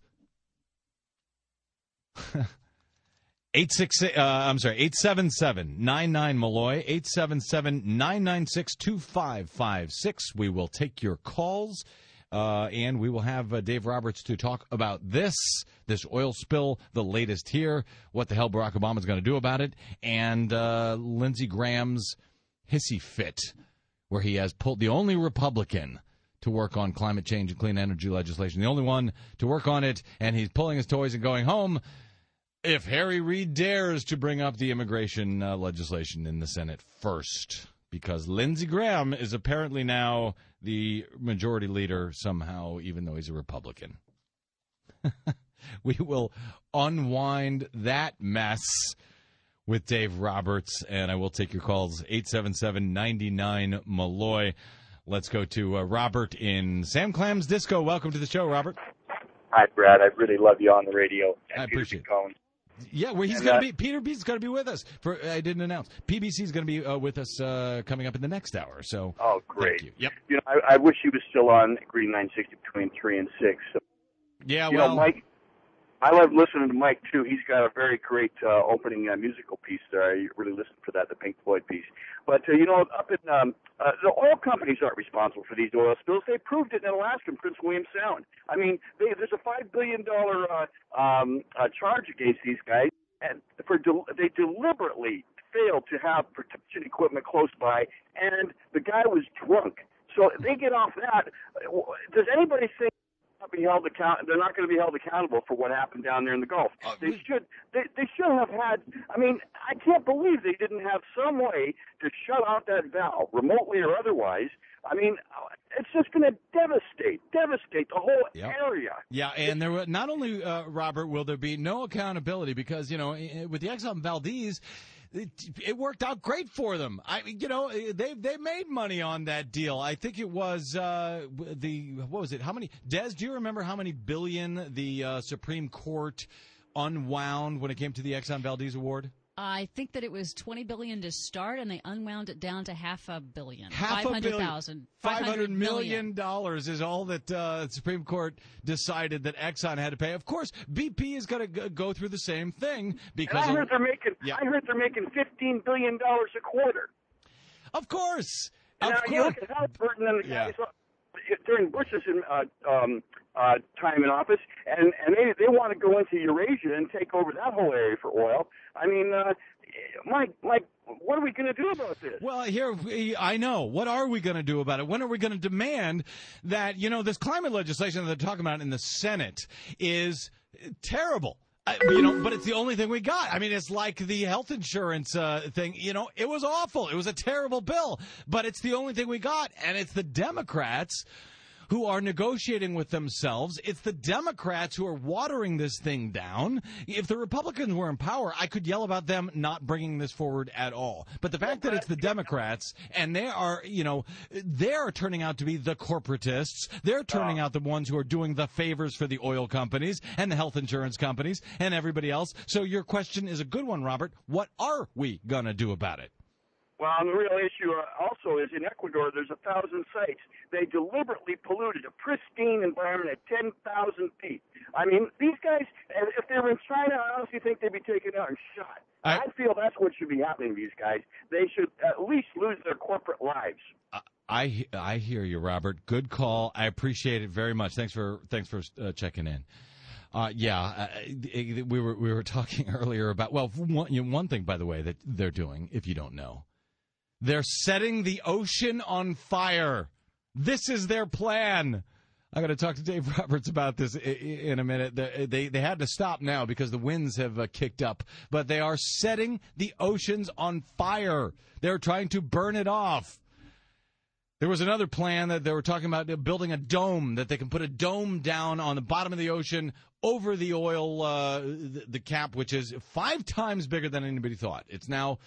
eight six uh, I'm sorry, eight seven seven, nine nine Malloy, eight seven seven, nine nine six, two five five six. We will take your calls, uh, and we will have uh, Dave Roberts to talk about this, this oil spill, the latest here, what the hell Barack Obama is going to do about it, and uh, Lindsey Graham's hissy fit, where he has pulled the only Republican to work on climate change and clean energy legislation. The only one to work on it, and he's pulling his toys and going home if Harry Reid dares to bring up the immigration uh, legislation in the Senate first, because Lindsey Graham is apparently now the majority leader somehow, even though he's a Republican. We will unwind that mess with Dave Roberts, and I will take your calls, eight seven seven, nine nine, Malloy. Let's go to uh, Robert in Sam Clam's Disco. Welcome to the show, Robert. Hi, Brad. I really love you on the radio. And I appreciate it. Yeah, well, he's and, going to uh, be, Peter B's going to be with us. For I didn't announce. P B C is going to be uh, with us uh, coming up in the next hour. So, oh, great. Thank you. Yep. You know, I, I wish he was still on Green nine sixty between three and six. So, yeah, you well. know, Mike, I love listening to Mike, too. He's got a very great uh, opening uh, musical piece there. I really listened for that, the Pink Floyd piece. But, uh, you know, up in um, uh, the oil companies aren't responsible for these oil spills. They proved it in Alaska and Prince William Sound. I mean, they, there's a five billion dollars uh, um, uh, charge against these guys, and for del- they deliberately failed to have protection equipment close by, and the guy was drunk. So they get off that. Does anybody think not be held account? They're not going to be held accountable for what happened down there in the Gulf. Uh, they should. They, they should have had. I mean, I can't believe they didn't have some way to shut out that valve, remotely or otherwise. I mean, it's just going to devastate, devastate the whole Yep. area. Yeah, and there were not only uh, Robert, will there be no accountability because you know with the Exxon Valdez. It, it worked out great for them. I, you know, they they made money on that deal. I think it was uh, the what was it? How many? Des, do you remember how many billion the uh, Supreme Court unwound when it came to the Exxon Valdez award? I think that it was twenty billion dollars to start, and they unwound it down to half a billion. Half a billion. five hundred million dollars is all that uh, the Supreme Court decided that Exxon had to pay. Of course, B P is going to go through the same thing because And I heard of, they're making. Yeah. I heard they're making fifteen billion dollars a quarter. Of course, of now, course. you look at Halliburton and the Yeah. guys uh, during Bush's uh, um, uh, time in office, and and they they want to go into Eurasia and take over that whole area for oil. I mean, uh, Mike, Mike, what are we going to do about this? Well, here, I know. What are we going to do about it? When are we going to demand that, you know, this climate legislation that they're talking about in the Senate is terrible? I, you know, but it's the only thing we got. I mean, it's like the health insurance uh, thing. You know, it was awful. It was a terrible bill, but it's the only thing we got. And it's the Democrats who are negotiating with themselves. It's the Democrats who are watering this thing down. If the Republicans were in power, I could yell about them not bringing this forward at all. But the fact that it's the Democrats, and they are, you know, they're turning out to be the corporatists. They're turning out the ones who are doing the favors for the oil companies and the health insurance companies and everybody else. So your question is a good one, Robert. What are we going to do about it? Well, and the real issue uh, also is in Ecuador, there's a thousand sites. They deliberately polluted a pristine environment at ten thousand feet. I mean, these guys, if they were in China, I honestly think they'd be taken out and shot. I, I feel that's what should be happening to these guys. They should at least lose their corporate lives. Uh, I I hear you, Robert. Good call. I appreciate it very much. Thanks for thanks for uh, checking in. Uh, yeah, uh, we were we were talking earlier about well, one, you know, one thing by the way that they're doing, if you don't know. They're setting the ocean on fire. This is their plan. I'm going to talk to Dave Roberts about this in a minute. They they had to stop now because the winds have uh, kicked up. But they are setting the oceans on fire. They're trying to burn it off. There was another plan that they were talking about building a dome, that they can put a dome down on the bottom of the ocean over the oil, uh, the, the cap, which is five times bigger than anybody thought. It's now...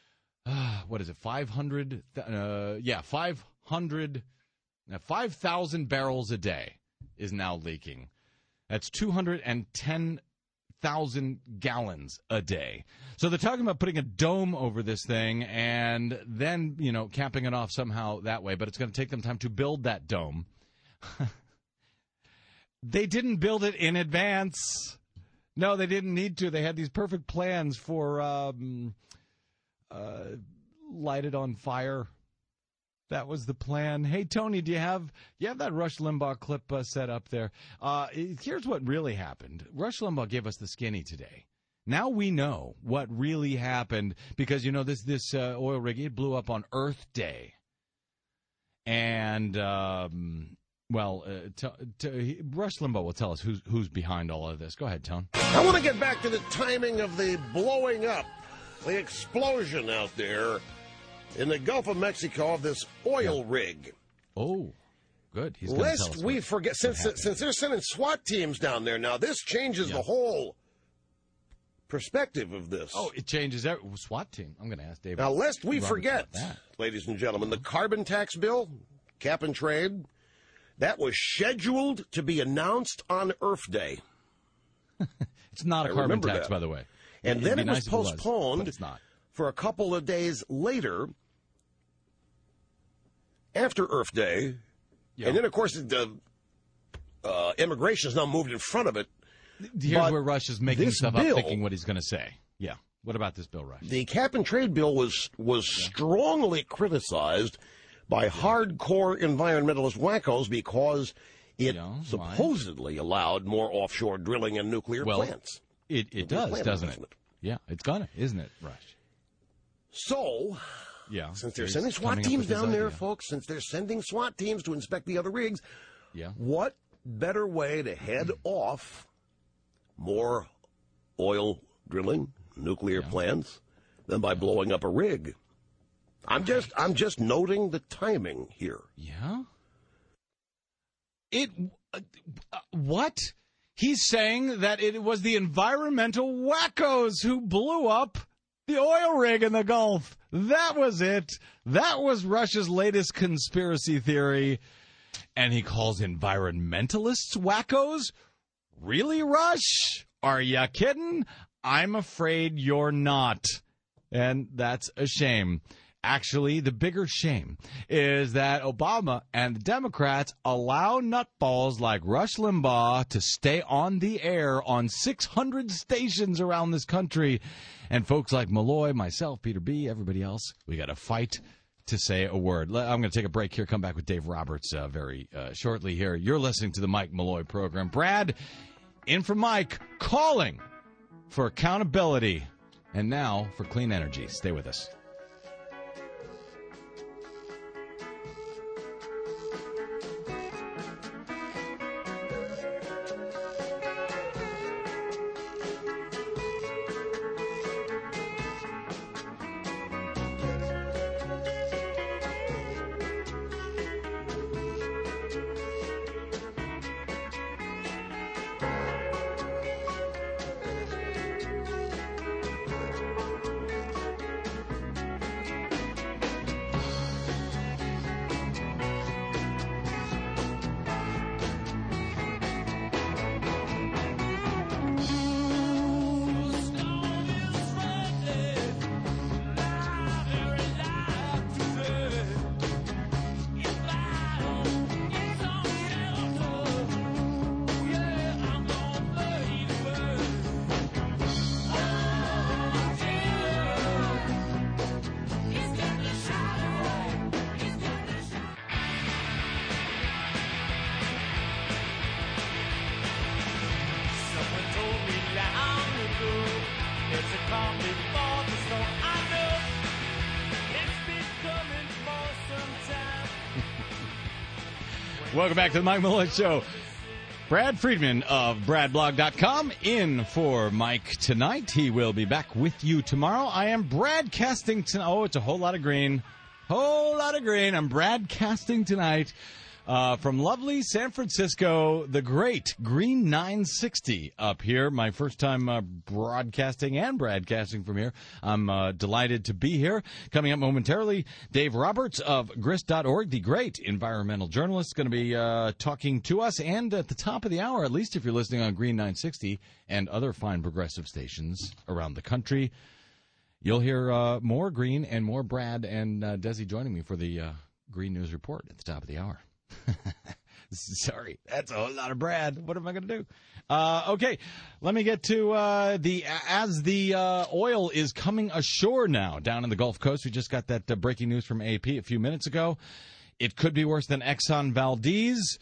Uh, what is it? Five hundred? Uh, yeah, five hundred. Uh, five thousand barrels a day is now leaking. That's two hundred and ten thousand gallons a day. So they're talking about putting a dome over this thing and then, you know, capping it off somehow that way. But it's going to take them time to build that dome. They didn't build it in advance. No, they didn't need to. They had these perfect plans for. Um, Uh, lighted on fire. That was the plan. Hey, Tony, do you have you have that Rush Limbaugh clip uh, set up there? Uh, here's what really happened. Rush Limbaugh gave us the skinny today. Now we know what really happened because, you know, this this uh, oil rig, it blew up on Earth Day. And um, Well, uh, t- t- Rush Limbaugh will tell us who's who's behind all of this. Go ahead, Tone. I want to get back to the timing of the blowing up, the explosion out there in the Gulf of Mexico of this oil yeah. rig. Oh, good. He's gonna Lest tell us we what, forget, since since they're sending SWAT teams down there now, this changes yeah. the whole perspective of this. Oh, it changes every SWAT team. I'm going to ask David. Now, lest we Roberts forget, that. ladies and gentlemen, the carbon tax bill, cap and trade, that was scheduled to be announced on Earth Day. It's not a I carbon tax, that. by the way. And It'd then it was nice postponed it was, it's not. for a couple of days later, after Earth Day. Yeah. And then, of course, the uh, immigration has now moved in front of it. Here's but where Rush is making stuff bill, up, thinking what he's going to say. Yeah. What about this bill, Rush? The cap and trade bill was was yeah. strongly criticized by yeah. hardcore environmentalist wackos because it yeah, supposedly why? allowed more offshore drilling and nuclear well, plants. It it does, doesn't it? it? Yeah, it's gonna, isn't it, Rush? So, yeah, since they're sending SWAT teams down there, idea. folks, since they're sending SWAT teams to inspect the other rigs, yeah. what better way to head mm. off more oil drilling, nuclear yeah. plants, than by blowing up a rig? I'm right. just I'm just noting the timing here. Yeah. It uh, uh, what? He's saying that it was the environmental wackos who blew up the oil rig in the Gulf. That was it. That was Rush's latest conspiracy theory. And he calls environmentalists wackos? Really, Rush? Are ya kidding? I'm afraid you're not. And that's a shame. Actually, the bigger shame is that Obama and the Democrats allow nutballs like Rush Limbaugh to stay on the air on six hundred stations around this country. And folks like Malloy, myself, Peter B., everybody else, we got to fight to say a word. I'm going to take a break here, come back with Dave Roberts uh, very uh, shortly here. You're listening to the Mike Malloy program. Brad, in for Mike, calling for accountability. And now for clean energy. Stay with us. Welcome back to the Mike Malloy Show. Brad Friedman of brad blog dot com in for Mike tonight. He will be back with you tomorrow. I am broadcasting tonight. Oh, it's a whole lot of green. Whole lot of green. I'm broadcasting tonight uh, from lovely San Francisco, the great Green nine sixty up here. My first time uh, broadcasting and broadcasting from here. I'm uh, delighted to be here. Coming up momentarily, Dave Roberts of grist dot org, the great environmental journalist, going to be uh, talking to us. And at the top of the hour, at least if you're listening on Green nine sixty and other fine progressive stations around the country, you'll hear uh, more Green and more Brad and uh, Desi joining me for the uh, Green News Report at the top of the hour. Sorry, that's a whole lot of Brad. What am I going to do? Uh, okay, let me get to uh, the as the uh, oil is coming ashore now down in the Gulf Coast. We just got that uh, breaking news from A P a few minutes ago. It could be worse than Exxon Valdez.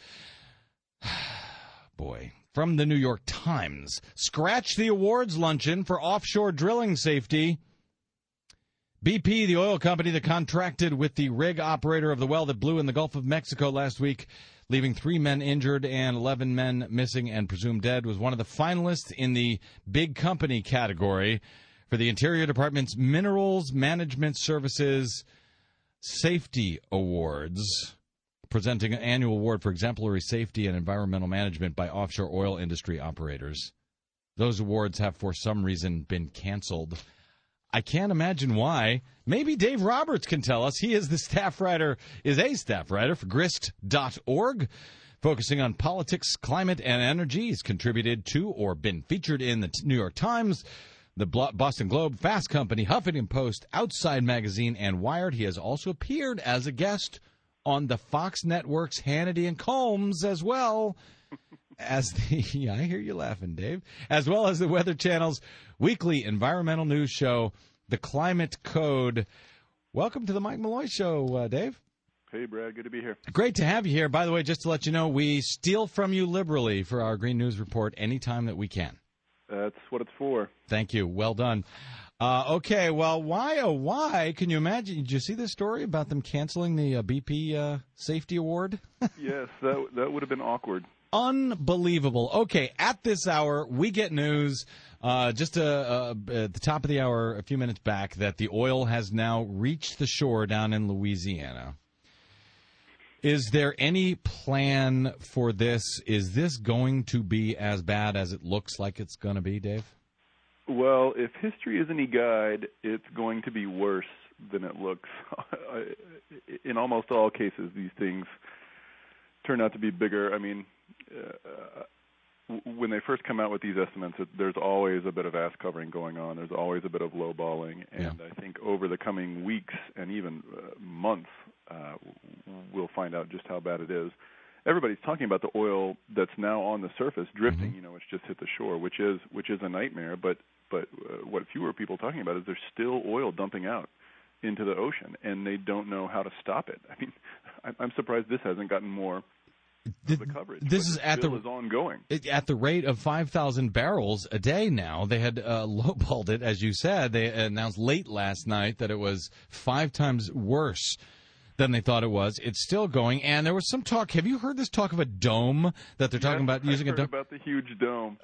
Boy. From the New York Times. Scratch the awards luncheon for offshore drilling safety. B P, the oil company that contracted with the rig operator of the well that blew in the Gulf of Mexico last week, leaving three men injured and eleven men missing and presumed dead, was one of the finalists in the Big Company category for the Interior Department's Minerals Management Services Safety Awards, presenting an annual award for exemplary safety and environmental management by offshore oil industry operators. Those awards have, for some reason, been canceled. I can't imagine why. Maybe Dave Roberts can tell us. He is the staff writer, is a staff writer for grist dot org, focusing on politics, climate, and energy. He's contributed to or been featured in the New York Times, the Boston Globe, Fast Company, Huffington Post, Outside Magazine, and Wired. He has also appeared as a guest on the Fox Network's Hannity and Combs as well. As the, yeah, I hear you laughing, Dave. As well as the Weather Channel's weekly environmental news show, The Climate Code. Welcome to the Mike Malloy Show, uh, Dave. Hey, Brad. Good to be here. Great to have you here. By the way, just to let you know, we steal from you liberally for our Green News Report anytime that we can. That's what it's for. Thank you. Well done. Uh, okay, well, why, oh, why? Can you imagine? Did you see this story about them canceling the uh, B P uh, Safety Award? Yes, that that would have been awkward. Unbelievable. Okay, at this hour, we get news uh, just uh, uh, at the top of the hour, a few minutes back, that the oil has now reached the shore down in Louisiana. Is there any plan for this? Is this going to be as bad as it looks like it's going to be, Dave? Well, if history is any guide, it's going to be worse than it looks. In almost all cases, these things turn out to be bigger. I mean, uh, when they first come out with these estimates, there's always a bit of ass covering going on. There's always a bit of lowballing. And yeah. I think over the coming weeks and even uh, months, uh, we'll find out just how bad it is. Everybody's talking about the oil that's now on the surface drifting, mm-hmm. you know, which just hit the shore, which is which is a nightmare. But but uh, what fewer people are talking about is there's still oil dumping out into the ocean, and they don't know how to stop it. I mean, I'm surprised this hasn't gotten more the, of the coverage. This is at the is ongoing at the rate of five thousand barrels a day now. They had uh, lowballed it, as you said. They announced late last night that it was five times worse than they thought it was. It's still going, and there was some talk. Have you heard this talk of a dome that they're talking yes, about using I've heard a dome? About the huge dome.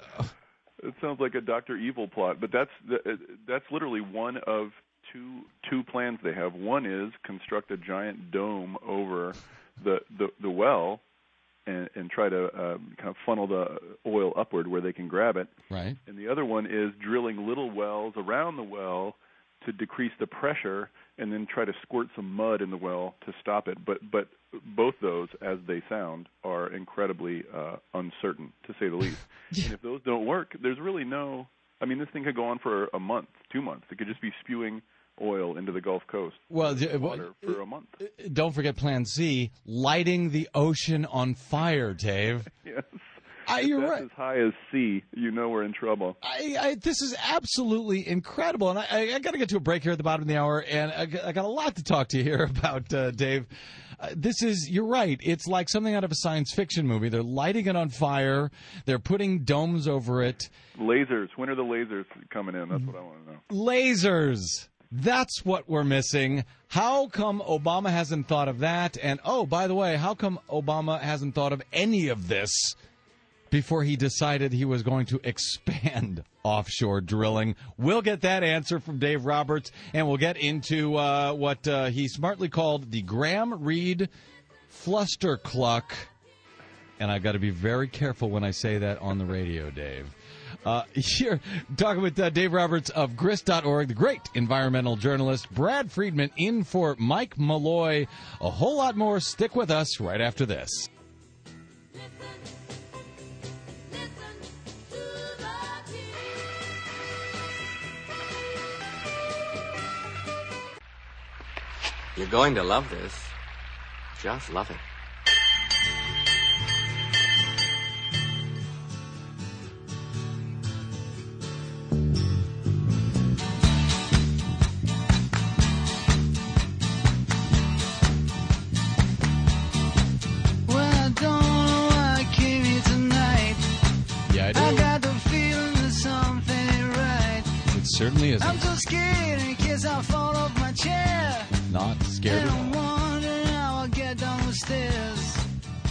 It sounds like a Doctor Evil plot, but that's that's literally one of two two plans they have. One is construct a giant dome over the the, the well and, and try to uh, kind of funnel the oil upward where they can grab it. Right. And the other one is drilling little wells around the well to decrease the pressure and then try to squirt some mud in the well to stop it. But but both those, as they sound, are incredibly uh, uncertain, to say the least. Yeah. And if those don't work, there's really no – I mean, this thing could go on for a month, two months. It could just be spewing oil into the Gulf Coast well, water for a month. Don't forget Plan C, lighting the ocean on fire, Dave. Yes. I, you're that's right. As high as C, you know we're in trouble. I, I, this is absolutely incredible, and I, I, I got to get to a break here at the bottom of the hour, and I, I got a lot to talk to you here about, uh, Dave. Uh, this is, you're right, it's like something out of a science fiction movie. They're lighting it on fire. They're putting domes over it. Lasers. When are the lasers coming in? That's what I want to know. Lasers. That's what we're missing. How come Obama hasn't thought of that? And, oh, by the way, how come Obama hasn't thought of any of this before he decided he was going to expand offshore drilling? We'll get that answer from Dave Roberts, and we'll get into uh, what uh, he smartly called the Graham Reed Flustercluck. And I've got to be very careful when I say that on the radio, Dave. Uh, here, talking with uh, Dave Roberts of grist dot org, the great environmental journalist. Brad Friedman in for Mike Malloy. A whole lot more. Stick with us right after this. You're going to love this. Just love it. Well, I don't know why I came here tonight. Yeah, I do. I got the feeling that something ain't right. It certainly isn't. I'm so scared in case I fall off my chair. Not scared and at I'm all. wondering how I'll get down the stairs.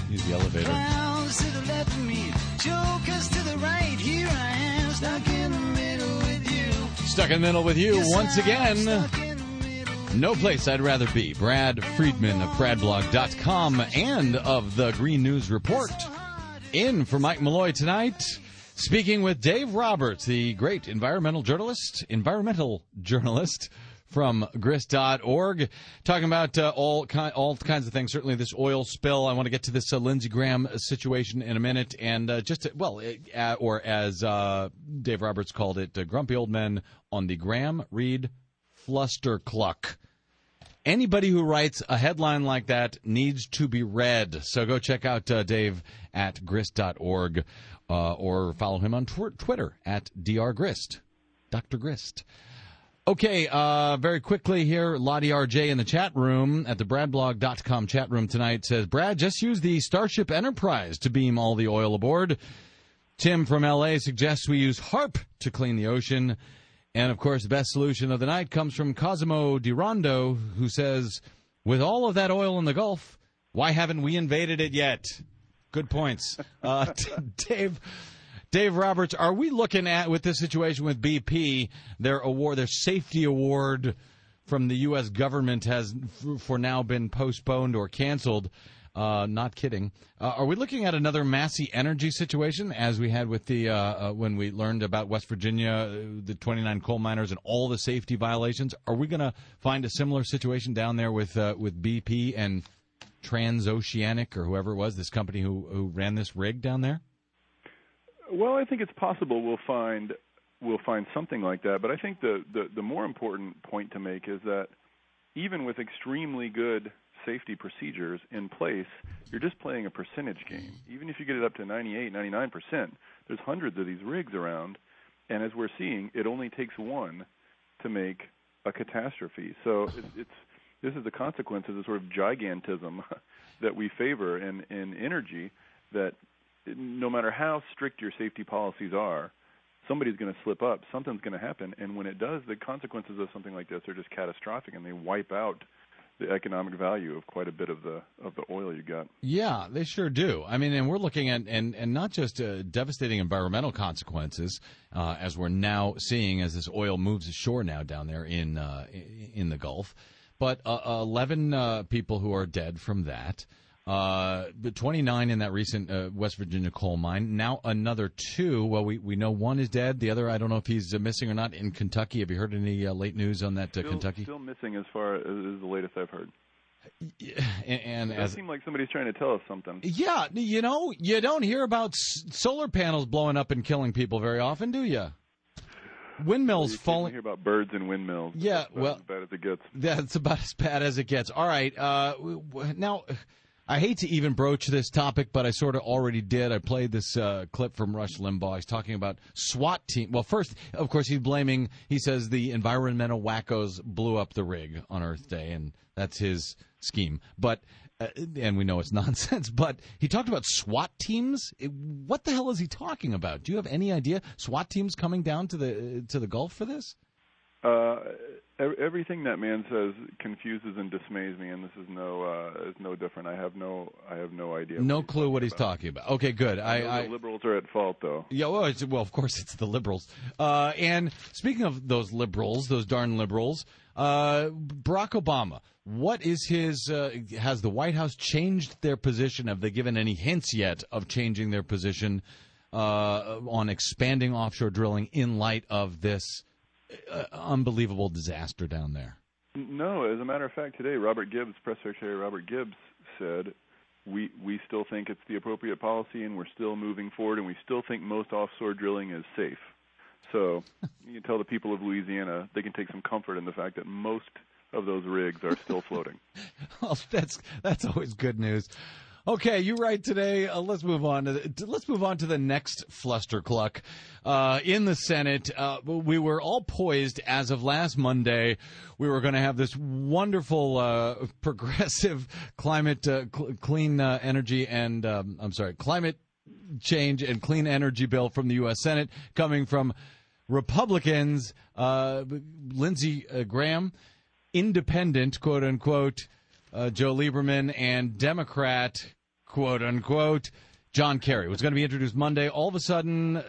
use the elevator. Clowns to the left of me, jokers to the right. Here I am, stuck in the middle with you. Stuck in the middle with you Yes, once I'm again. stuck in the middle. No place I'd rather be. Brad Friedman of brad blog dot com and of the Green News Report. In for Mike Malloy tonight, speaking with Dave Roberts, the great environmental journalist, environmental journalist from grist dot org, talking about uh, all ki- all kinds of things. Certainly this oil spill. I want to get to this uh, Lindsey Graham situation in a minute. And uh, just, to, well, uh, or as uh, Dave Roberts called it, uh, grumpy old men on the Graham Reed flustercluck. Anybody who writes a headline like that needs to be read. So go check out uh, Dave at grist dot org uh, or follow him on tw- Twitter at drgrist, Doctor Grist. Okay, uh, very quickly here, Lottie R J in the chat room at the brad blog dot com chat room tonight says, Brad, just use the Starship Enterprise to beam all the oil aboard. Tim from L A suggests we use HARP to clean the ocean. And, of course, the best solution of the night comes from Cosimo Di Rondo, who says, with all of that oil in the Gulf, why haven't we invaded it yet? Good points. Uh, Dave... Dave Roberts, are we looking at, with this situation with B P, their award, their safety award from the U S government has f- for now been postponed or canceled? Uh, not kidding. Uh, are we looking at another Massey Energy situation as we had with the uh, uh, when we learned about West Virginia, uh, the twenty-nine coal miners and all the safety violations? Are we going to find a similar situation down there with uh, with B P and Transoceanic or whoever it was, this company who who ran this rig down there? Well, I think it's possible we'll find we'll find something like that. But I think the, the, the more important point to make is that even with extremely good safety procedures in place, you're just playing a percentage game. Even if you get it up to ninety-eight, ninety-nine percent, there's hundreds of these rigs around. And as we're seeing, it only takes one to make a catastrophe. So it's, it's this is the consequence of the sort of gigantism that we favor in, in energy, that no matter how strict your safety policies are, somebody's going to slip up, something's going to happen, and when it does, the consequences of something like this are just catastrophic, and they wipe out the economic value of quite a bit of the of the oil you got. Yeah, they sure do. I mean, and we're looking at, and, and not just uh, devastating environmental consequences, uh, as we're now seeing as this oil moves ashore now down there in, uh, in the Gulf, but uh, eleven uh, people who are dead from that. Uh, the twenty-nine in that recent uh, West Virginia coal mine. Now another two. Well, we, we know one is dead. The other, I don't know if he's uh, missing or not in Kentucky. Have you heard any uh, late news on that uh, still, Kentucky? Still missing as far as is the latest I've heard. Yeah, and, and it does as, seem like somebody's trying to tell us something. Yeah, you know, you don't hear about s- solar panels blowing up and killing people very often, do you? Windmills well, you falling. Hear about birds and windmills. Yeah, that's well, as bad as it gets. That's about as bad as it gets. All right, uh, w- w- now. I hate to even broach this topic, but I sort of already did. I played this uh, clip from Rush Limbaugh. He's talking about SWAT team. Well, first, of course, he's blaming, he says the environmental wackos blew up the rig on Earth Day, and that's his scheme. But, uh, and we know it's nonsense, but he talked about SWAT teams. It, what the hell is he talking about? Do you have any idea? SWAT teams coming down to the to the Gulf for this? Uh, everything that man says confuses and dismays me, and this is no uh, is no different. I have no I have no idea. No what clue what he's about. talking about. Okay, good. I, I, I the liberals are at fault, though. Yeah, well, it's, well, of course it's the liberals. Uh, and speaking of those liberals, those darn liberals, uh, Barack Obama. What is his? Uh, has the White House changed their position? Have they given any hints yet of changing their position uh, on expanding offshore drilling in light of this Uh, unbelievable disaster down there? No, as a matter of fact, today Robert Gibbs, Press Secretary Robert Gibbs, said we we still think it's the appropriate policy, and we're still moving forward, and we still think most offshore drilling is safe. So you can tell the people of Louisiana they can take some comfort in the fact that most of those rigs are still floating. Well, that's that's always good news. Okay, you write today. Uh, let's move on to the, let's move on to the next flustercluck uh, in the Senate. Uh, we were all poised as of last Monday. We were going to have this wonderful uh, progressive climate, uh, cl- clean uh, energy, and um, I'm sorry, climate change and clean energy bill from the U S Senate coming from Republicans. Uh, Lindsey uh, Graham, independent, quote unquote, uh, Joe Lieberman, and Democrat quote unquote. John Kerry was going to be introduced Monday. All of a sudden,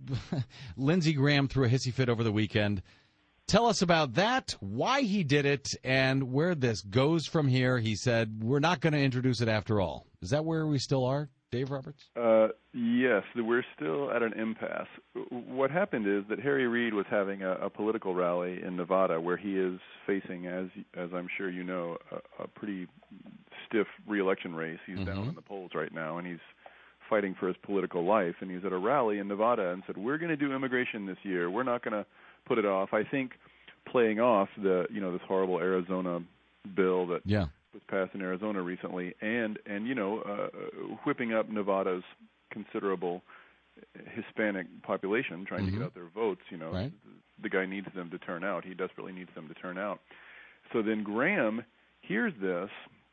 Lindsey Graham threw a hissy fit over the weekend. Tell us about that, why he did it, and where this goes from here. He said, we're not going to introduce it after all. Is that where we still are, Dave Roberts? Uh, yes, we're still at an impasse. What happened is that Harry Reid was having a, a political rally in Nevada where he is facing, as as I'm sure you know, a, a pretty stiff re-election race. He's mm-hmm. down in the polls right now, and he's fighting for his political life. And he's at a rally in Nevada and said, we're going to do immigration this year. We're not going to put it off. I think playing off the, you know, this horrible Arizona bill that yeah. was passed in Arizona recently, and, and you know, uh, whipping up Nevada's considerable Hispanic population, trying mm-hmm. to get out their votes. You know, right. the, the guy needs them to turn out. He desperately needs them to turn out. So then Graham hears this,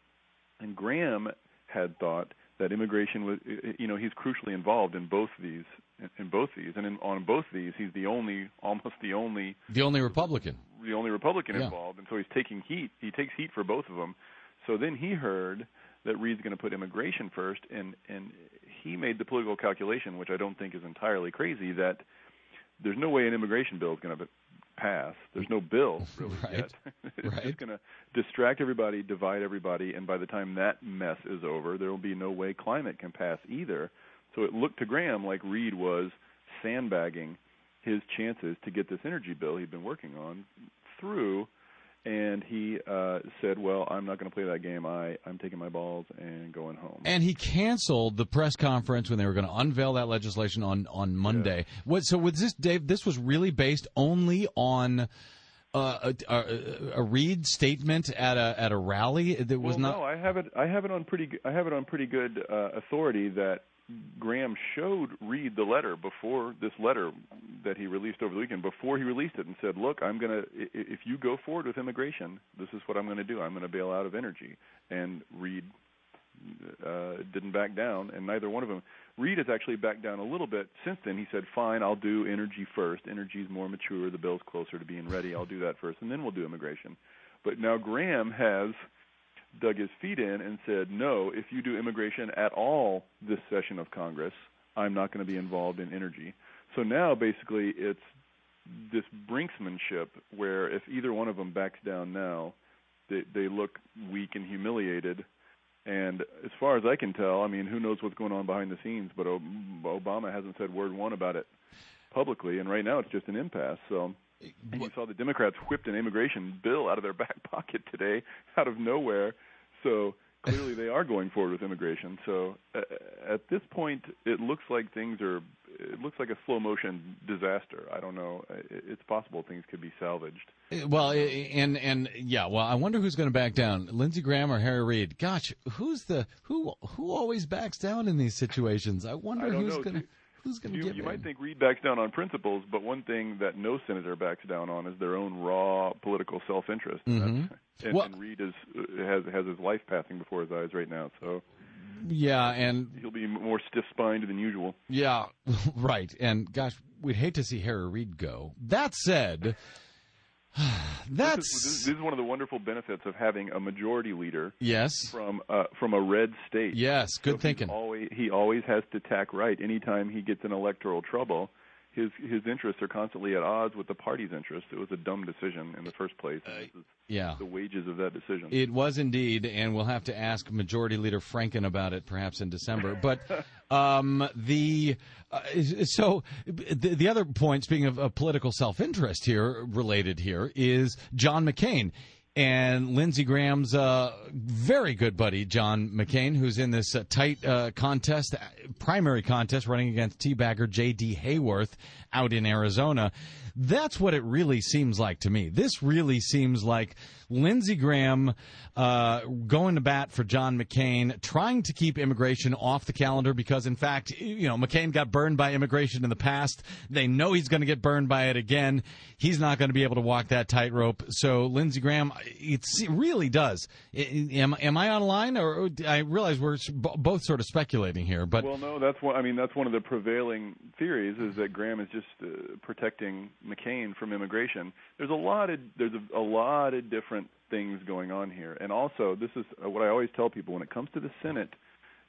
and Graham had thought that immigration was, you know, he's crucially involved in both these, in, in both these, and in, on both these, he's the only, almost the only, the only Republican, the only Republican yeah. involved, and so he's taking heat. He takes heat for both of them. So then he heard that Reid's going to put immigration first, and and he made the political calculation, which I don't think is entirely crazy, that there's no way an immigration bill is going to pass. There's no bill really right. yet. It's right. just going to distract everybody, divide everybody, and by the time that mess is over, there will be no way climate can pass either. So it looked to Graham like Reid was sandbagging his chances to get this energy bill he'd been working on through, and he uh, said, well, I'm not going to play that game. I, I'm taking my balls and going home. And he canceled the press conference when they were going to unveil that legislation on, on Monday. Yeah. What, so with this, Dave, this was really based only on uh, a, a, a Reid statement at a at a rally that was well, not. No, I have it. I have it on pretty. I have it on pretty good uh, authority that Graham showed Reid the letter before this letter that he released over the weekend, before he released it, and said, look, I'm going to, if you go forward with immigration, this is what I'm going to do. I'm going to bail out of energy. And Reid uh, didn't back down, and neither one of them. Reid has actually backed down a little bit since then. He said, fine, I'll do energy first. Energy's more mature. The bill's closer to being ready. I'll do that first, and then we'll do immigration. But now Graham has dug his feet in and said, no, if you do immigration at all this session of Congress, I'm not going to be involved in energy. So now basically it's this brinksmanship where if either one of them backs down now, they, they look weak and humiliated. And as far as I can tell, I mean, who knows what's going on behind the scenes, but Obama hasn't said word one about it publicly, and right now it's just an impasse. So and you saw the Democrats whipped an immigration bill out of their back pocket today, out of nowhere. So clearly they are going forward with immigration. So uh, at this point, it looks like things are, it looks like a slow motion disaster. I don't know. It's possible things could be salvaged. Well, and and yeah, well, I wonder who's going to back down, Lindsey Graham or Harry Reid. Gosh, who's the who who always backs down in these situations? I wonder I don't who's know. going to. Who's going to you, give you in? might think Reid backs down on principles, but one thing that no senator backs down on is their own raw political self-interest. Mm-hmm. And, well, and Reid is has has his life passing before his eyes right now, so yeah, and he'll be more stiff-spined than usual. Yeah, right. And gosh, we'd hate to see Harry Reid go. That said, that's this is, this is one of the wonderful benefits of having a majority leader. Yes. From uh, from a red state. Yes, good so thinking. Always, he always has to tack right. Anytime he gets in electoral trouble, his his interests are constantly at odds with the party's interests. It was a dumb decision in the first place. And this is yeah. the wages of that decision. It was indeed, and we'll have to ask Majority Leader Franken about it perhaps in December. But um, the uh, so the, the other point, speaking of, of political self-interest here, related here, is John McCain. And Lindsey Graham's uh, very good buddy, John McCain, who's in this uh, tight uh, contest, primary contest, running against teabagger J D Hayworth out in Arizona. That's what it really seems like to me. This really seems like Lindsey Graham uh, going to bat for John McCain, trying to keep immigration off the calendar because, in fact, you know, McCain got burned by immigration in the past. They know he's going to get burned by it again. He's not going to be able to walk that tightrope. So, Lindsey Graham, it really does. Am, am I on line, or I realize we're both sort of speculating here? But well, no, that's one. I mean, that's one of the prevailing theories is that Graham is just uh, protecting McCain from immigration. There's a lot of there's a, a lot of different things going on here, and also this is what I always tell people when it comes to the Senate.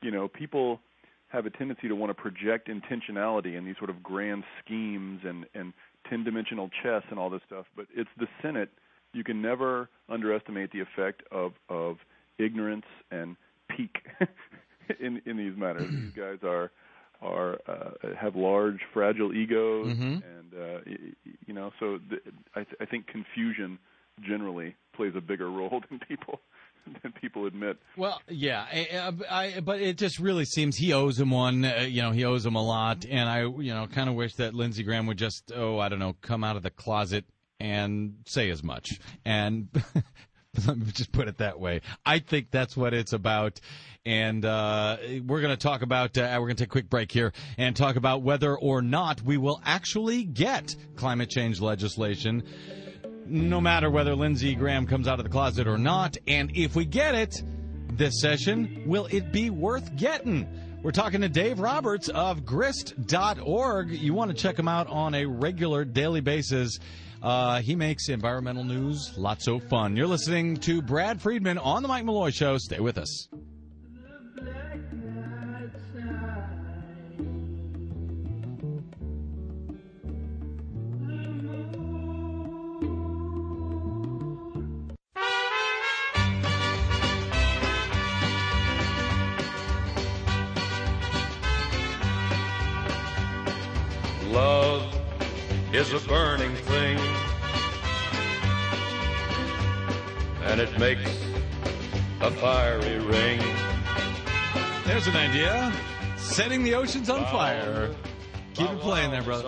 you know, people have a tendency to want to project intentionality in these sort of grand schemes and, and ten-dimensional chess and all this stuff. But it's the Senate. You can never underestimate the effect of, of ignorance and pique in in these matters. These guys are are uh, have large, fragile egos, Mm-hmm. and uh, y- you know. So th- I, th- I think confusion generally plays a bigger role than people than people admit. Well, yeah, I, I, but it just really seems he owes him one. Uh, you know, he owes him a lot, and I, you know, kind of wish that Lindsey Graham would just, oh, I don't know, come out of the closet and say as much. And let me just put it that way. I think that's what it's about. And uh, we're going to talk about, uh, we're going to take a quick break here and talk about whether or not we will actually get climate change legislation, no matter whether Lindsey Graham comes out of the closet or not. And if we get it this session, will it be worth getting? We're talking to Dave Roberts of grist dot org. You want to check him out on a regular daily basis. Uh, he makes environmental news lots of fun. You're listening to Brad Friedman on The Mike Malloy Show. Stay with us. Love is a burning thing, and it makes a fiery ring. There's an idea. Setting the oceans on fire. Keep it playing there, brother.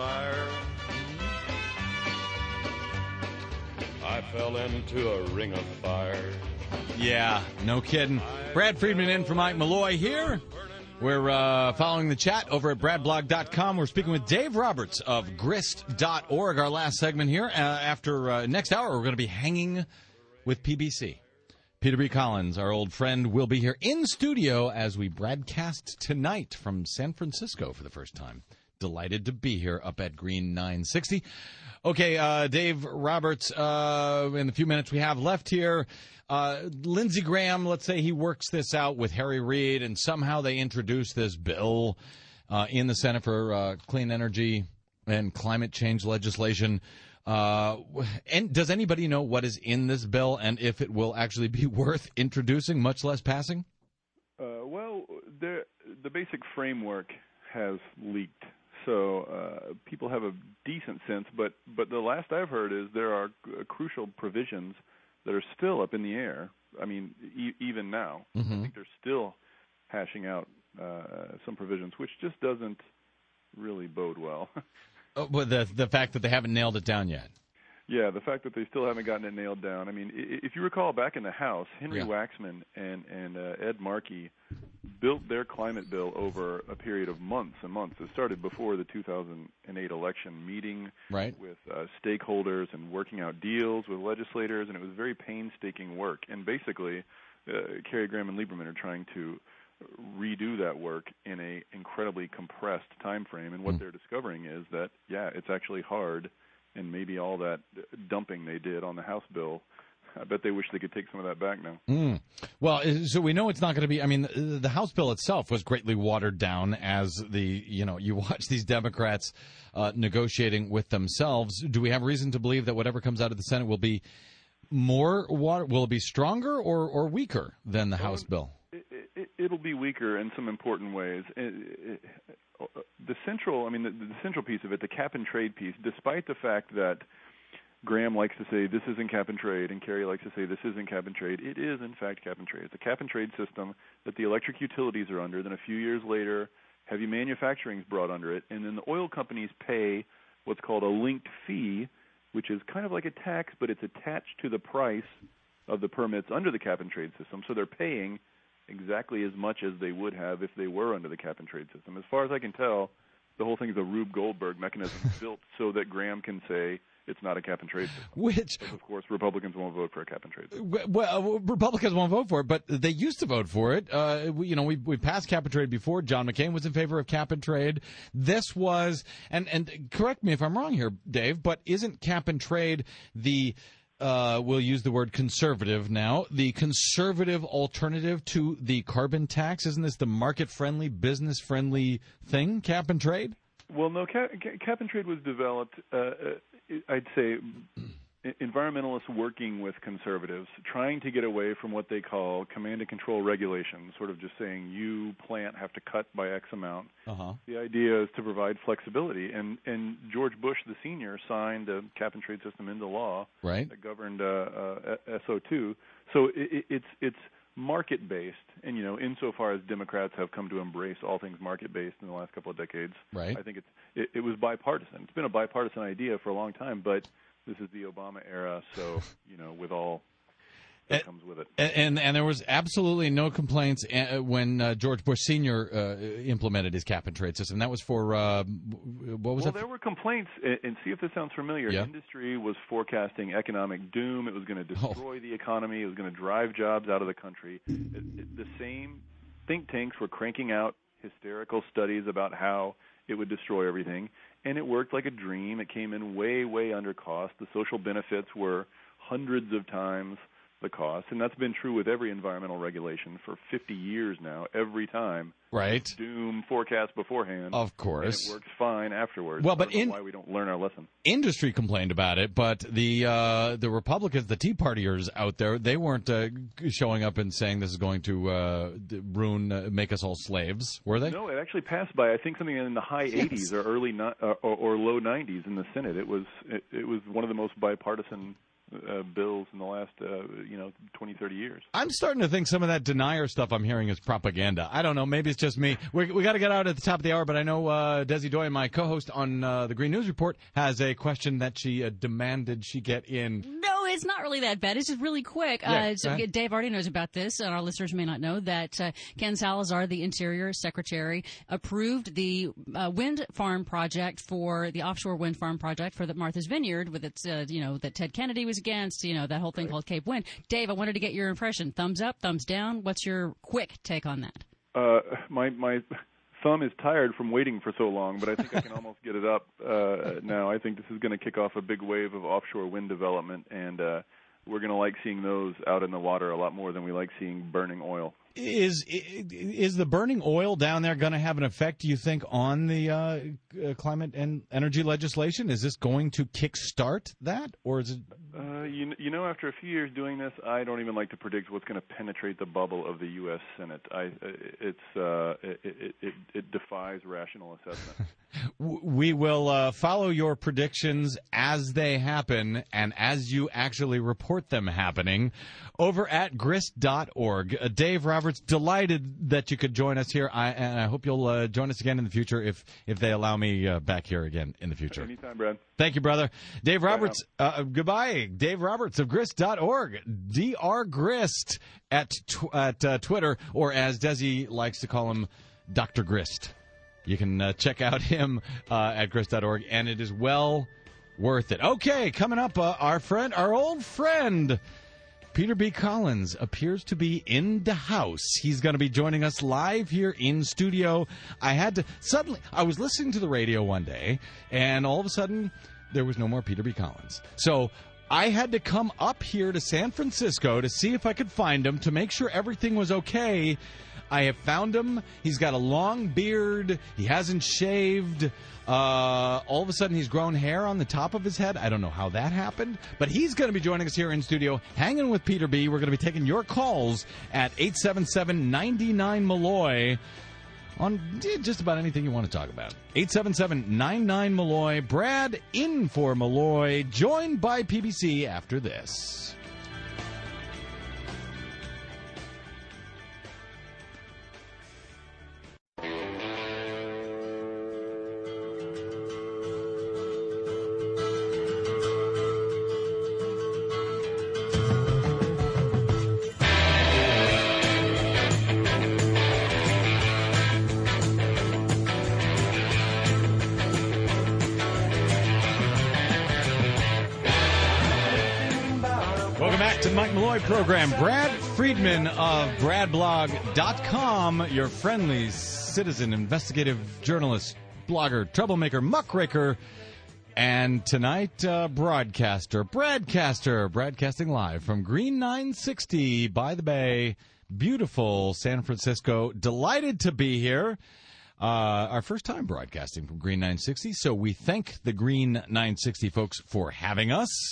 I fell into a ring of fire. Yeah, no kidding. Brad Friedman in for Mike Malloy here. We're uh, following the chat over at brad blog dot com. We're speaking with Dave Roberts of grist dot org, our last segment here. Uh, after uh, next hour, we're going to be hanging with P B C. Peter B. Collins, our old friend, will be here in studio as we broadcast tonight from San Francisco for the first time. Delighted to be here up at Green nine sixty. Okay, uh, Dave Roberts, uh, in the few minutes we have left here, uh, Lindsey Graham, let's say he works this out with Harry Reid, and somehow they introduce this bill uh, in the Senate for uh, clean energy and climate change legislation. Uh, and does anybody know what is in this bill and if it will actually be worth introducing, much less passing? Uh, well, the the basic framework has leaked, so uh, people have a decent sense. But but the last I've heard is there are uh, crucial provisions that are still up in the air. I mean, e- even now, Mm-hmm. I think they're still hashing out uh, some provisions, which just doesn't really bode well. Oh, but the the fact that they haven't nailed it down yet. Yeah, the fact that they still haven't gotten it nailed down. I mean, i- if you recall back in the House, Henry Yeah. Waxman and, and uh, Ed Markey built their climate bill over a period of months and months. It started before the two thousand eight election, meeting Right. with uh, stakeholders and working out deals with legislators, and it was very painstaking work. And basically, uh, Kerry Graham and Lieberman are trying to redo that work in a incredibly compressed time frame. And what Mm. they're discovering is that, yeah, it's actually hard, and maybe all that dumping they did on the House bill, I bet they wish they could take some of that back now. Mm. Well, uh, so we know it's not going to be. I mean, the, the House bill itself was greatly watered down as the, you know, you watch these Democrats uh, negotiating with themselves. Do we have reason to believe that whatever comes out of the Senate will be more water? Will it be stronger or, or weaker than the House bill? It, it, it'll be weaker in some important ways. It, it, the central, I mean, the, the central piece of it, the cap and trade piece, despite the fact that Graham likes to say this isn't cap and trade, and Kerry likes to say this isn't cap and trade, it is, in fact, cap and trade. It's a cap and trade system that the electric utilities are under. Then a few years later, heavy manufacturing is brought under it, and then the oil companies pay what's called a linked fee, which is kind of like a tax, but it's attached to the price of the permits under the cap and trade system. So they're paying exactly as much as they would have if they were under the cap and trade system. As far as I can tell, the whole thing is a Rube Goldberg mechanism built so that Graham can say it's not a cap and trade system. Which, but of course, Republicans won't vote for a cap and trade system. Well, Republicans won't vote for it, but they used to vote for it. Uh, we, you know, we we passed cap and trade before. John McCain was in favor of cap and trade. This was, and and correct me if I'm wrong here, Dave, but isn't cap and trade the uh, we'll use the word conservative now, the conservative alternative to the carbon tax? Isn't this the market-friendly, business-friendly thing, cap and trade? Well, no, cap, cap and trade was developed, uh, I'd say, environmentalists working with conservatives, trying to get away from what they call command and control regulations, sort of just saying you plant have to cut by X amount. Uh-huh. The idea is to provide flexibility, and, and George Bush the senior signed a cap and trade system into law right. that governed uh, uh, S O two. So it, it's it's market-based, and you know, insofar as Democrats have come to embrace all things market-based in the last couple of decades, right. I think it's it, it was bipartisan. It's been a bipartisan idea for a long time, but this is the Obama era, so, you know, with all that comes with it. And, and and there was absolutely no complaints when uh, George Bush Senior uh, implemented his cap and trade system. That was for, uh, what was well, it? there were complaints, and see if this sounds familiar. Yeah. Industry was forecasting economic doom. It was going to destroy oh. the economy. It was going to drive jobs out of the country. It, it, the same think tanks were cranking out hysterical studies about how it would destroy everything, and it worked like a dream. It came in way, way under cost. The social benefits were hundreds of times the cost, and that's been true with every environmental regulation for fifty years now. Every time, right? Doom forecast beforehand, of course, and it works fine afterwards. Well, I but don't know in why we don't learn our lesson. Industry complained about it, but the uh, the Republicans, the Tea Partiers out there, they weren't uh, showing up and saying this is going to uh, ruin, uh, make us all slaves, were they? No, it actually passed by. I think something in the high Yes. eighties or early ni- uh, or, or low nineties in the Senate. It was it, it was one of the most bipartisan Uh, bills in the last, uh, you know, twenty, thirty years. I'm starting to think some of that denier stuff I'm hearing is propaganda. I don't know. Maybe it's just me. We we got to get out at the top of the hour, but I know uh, Desi Doyen, my co-host on uh, the Green News Report, has a question that she uh, demanded she get in. No, it's not really that bad. It's just really quick. Yeah, uh, so go ahead. Dave already knows about this, and our listeners may not know that uh, Ken Salazar, the Interior Secretary, approved the uh, wind farm project for the offshore wind farm project for the Martha's Vineyard, with its, uh, you know, that Ted Kennedy was against, you know, that whole thing right. called Cape Wind. Dave, I wanted to get your impression. Thumbs up, thumbs down. What's your quick take on that? Uh, my my thumb is tired from waiting for so long, but I think I can almost get it up uh, now. I think this is going to kick off a big wave of offshore wind development, and uh, we're going to like seeing those out in the water a lot more than we like seeing burning oil. Is is the burning oil down there going to have an effect, do you think, on the uh, climate and energy legislation? Is this going to kickstart that, or is it? Uh, you, you know, after a few years doing this, I don't even like to predict what's going to penetrate the bubble of the U S Senate. I, it's uh, it, it, it, it defies rational assessment. We will uh, follow your predictions as they happen and as you actually report them happening over at grist dot org. Uh, Dave Roberts, delighted that you could join us here, I, and I hope you'll uh, join us again in the future if, if they allow me uh, back here again in the future. Anytime, Brad. Thank you, brother. Dave Roberts, uh, goodbye. Dave Roberts of grist dot org, D R Grist at, tw- at uh, Twitter, or as Desi likes to call him, Doctor Grist. You can uh, check out him uh, at grist dot org, and it is well worth it. Okay, coming up, uh, our friend, our old friend, Peter B. Collins appears to be in the house. He's going to be joining us live here in studio. I had to suddenly, I was listening to the radio one day, and all of a sudden, there was no more Peter B. Collins. So I had to come up here to San Francisco to see if I could find him, to make sure everything was okay. I have found him. He's got a long beard. He hasn't shaved. Uh, all of a sudden, he's grown hair on the top of his head. I don't know how that happened, but he's going to be joining us here in studio, hanging with Peter B. We're going to be taking your calls at eight seven seven, nine nine, Malloy on just about anything you want to talk about. eight seven seven, nine nine, Malloy. Brad in for Malloy, joined by P B C after this. To the Mike Malloy program. Brad Friedman of brad blog dot com, your friendly citizen, investigative journalist, blogger, troublemaker, muckraker, And tonight, uh, broadcaster, broadcaster, broadcasting live from Green nine sixty by the Bay, beautiful San Francisco. Delighted to be here. Uh, our first time broadcasting from Green nine sixty, so we thank the Green nine sixty folks for having us.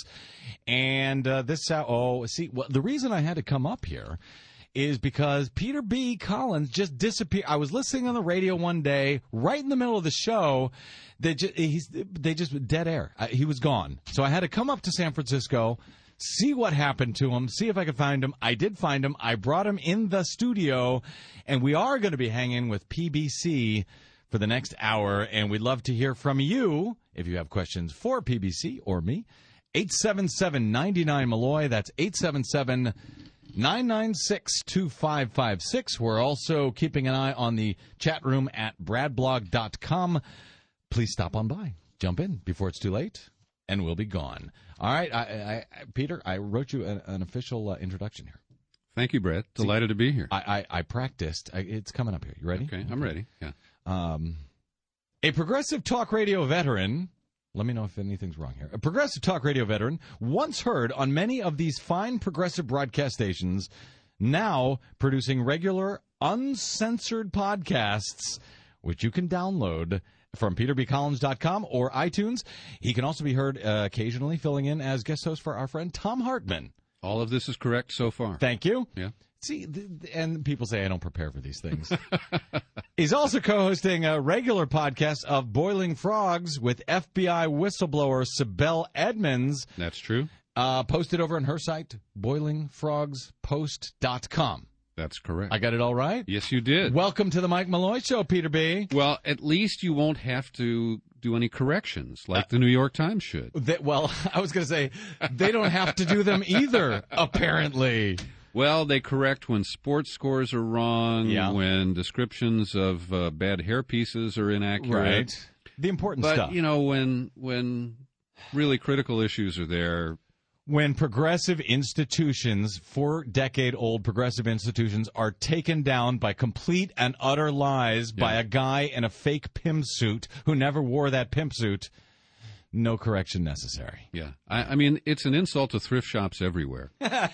And uh, this, uh, oh, see, well, the reason I had to come up here is because Peter B. Collins just disappeared. I was listening on the radio one day, right in the middle of the show. They just, he's, they just dead air. I, he was gone. So I had to come up to San Francisco, see what happened to him, see if I could find him. I did find him. I brought him in the studio, and we are going to be hanging with P B C for the next hour, and we'd love to hear from you if you have questions for P B C or me. eight seven seven, nine nine, Malloy. That's eight seven seven, nine nine six, two five five six. We're also keeping an eye on the chat room at brad blog dot com. Please stop on by. Jump in before it's too late, and we'll be gone. All right, I, I, I, Peter, I wrote you an, an official uh, introduction here. Thank you, Brett. Delighted See, to be here. I, I, I practiced. I, it's coming up here. You ready? Okay, I'm ready. Yeah. Um, a progressive talk radio veteran. Let me know if anything's wrong here. A progressive talk radio veteran, once heard on many of these fine progressive broadcast stations, now producing regular, uncensored podcasts, which you can download from peter b collins dot com or iTunes. He can also be heard uh, occasionally filling in as guest host for our friend Tom Hartman. All of this is correct so far. Thank you. Yeah. See, th- and people say I don't prepare for these things. He's also co-hosting a regular podcast of Boiling Frogs with F B I whistleblower Sibel Edmonds. That's true. Uh, posted over on her site, boiling frogs post dot com. That's correct. I got it all right? Yes, you did. Welcome to the Mike Malloy Show, Peter B. Well, at least you won't have to do any corrections like uh, the New York Times should. They, well, I was going to say, they don't have to do them either, apparently. Well, they correct when sports scores are wrong, yeah. when descriptions of uh, bad hair pieces are inaccurate. Right. The important but, stuff. But, you know, when when really critical issues are there. When progressive institutions, four-decade-old progressive institutions, are taken down by complete and utter lies yeah. by a guy in a fake pimp suit who never wore that pimp suit, no correction necessary. Yeah. I, I mean, it's an insult to thrift shops everywhere.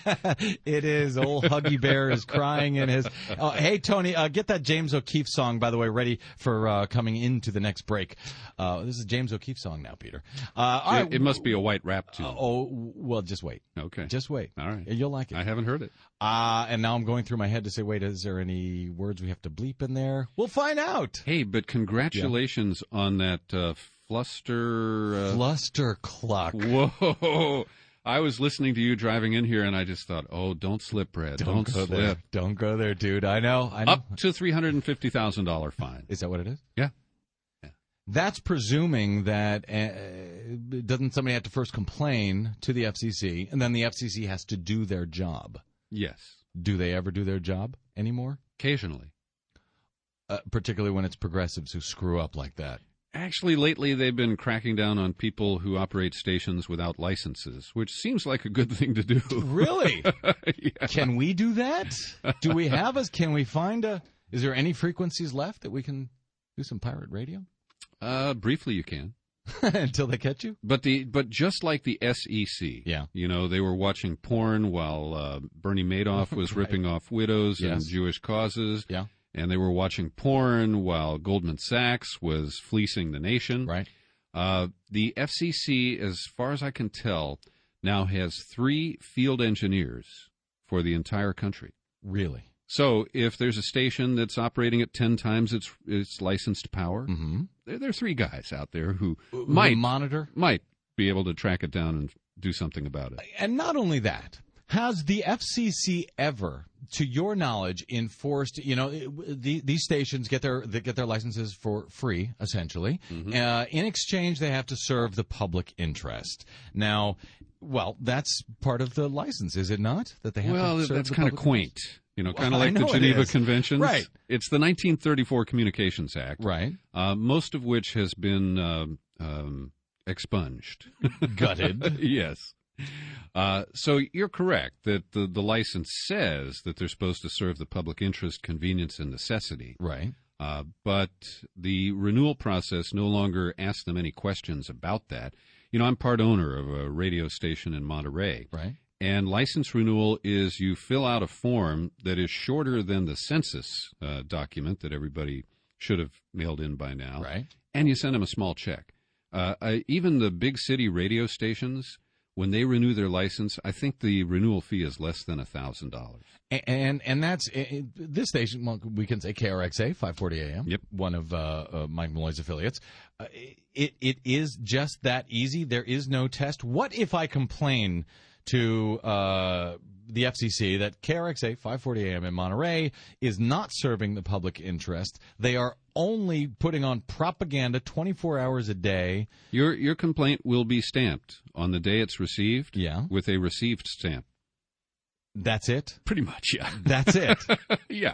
It is. Old Huggy Bear is crying in his... Uh, hey, Tony, uh, get that James O'Keefe song, by the way, ready for uh, coming into the next break. Uh, this is a James O'Keefe song now, Peter. Uh, all it, right. it must be a white rap tune. Uh, oh, well, just wait. Okay. Just wait. All right. You'll like it. I haven't heard it. Uh, and now I'm going through my head to say, wait, is there any words we have to bleep in there? We'll find out. Hey, but congratulations yeah. on that... Uh, Fluster... Uh, Fluster Cluck. Whoa. I was listening to you driving in here, and I just thought, oh, don't slip, Brad. Don't, don't slip. There. Don't go there, dude. I know. I know. Up to three hundred fifty thousand dollars fine. Is that what it is? Yeah. yeah. That's presuming that uh, doesn't somebody have to first complain to the F C C, and then the F C C has to do their job? Yes. Do they ever do their job anymore? Occasionally. Uh, particularly when it's progressives who screw up like that. Actually, lately they've been cracking down on people who operate stations without licenses, which seems like a good thing to do. Really? Yeah. Can we do that? Do we have us? Can we find a... Is there any frequencies left that we can do some pirate radio? Uh, briefly, you can. Until they catch you? But the but just like the S E C, yeah. you know, they were watching porn while uh, Bernie Madoff was right. ripping off widows yes. and Jewish causes. Yeah. And they were watching porn while Goldman Sachs was fleecing the nation. Right. Uh, the F C C, as far as I can tell, now has three field engineers for the entire country. Really? So if there's a station that's operating at ten times its its licensed power, mm-hmm. there, there are three guys out there who, who might monitor, might be able to track it down and do something about it. And not only that. Has the F C C ever, to your knowledge, enforced? You know, the, these stations get their they get their licenses for free, essentially. Mm-hmm. Uh, in exchange, they have to serve the public interest. Now, well, that's part of the license, is it not? That they have well, to serve that's the kind of public quaint. interest? You know, kind of well, like the Geneva Conventions. Right. It's the nineteen thirty-four Communications Act. Right. Uh, most of which has been uh, um, expunged. Gutted. Yes. Uh, so you're correct that the, the license says that they're supposed to serve the public interest, convenience, and necessity. Right. Uh, but the renewal process no longer asks them any questions about that. You know, I'm part owner of a radio station in Monterey. Right. And license renewal is you fill out a form that is shorter than the census uh, document that everybody should have mailed in by now. Right. And you send them a small check. Uh, I, even the big city radio stations, when they renew their license, I think the renewal fee is less than one thousand dollars. And, and and that's uh, this station. Well, we can say K R X A five forty A M. Yep, one of uh, uh, Mike Malloy's affiliates. Uh, it it is just that easy. There is no test. What if I complain to uh, the F C C that K R X A five forty A M in Monterey is not serving the public interest? They are only putting on propaganda twenty-four hours a day. Your your complaint will be stamped on the day it's received. Yeah. With a received stamp. That's it? Pretty much, yeah. That's it? Yeah.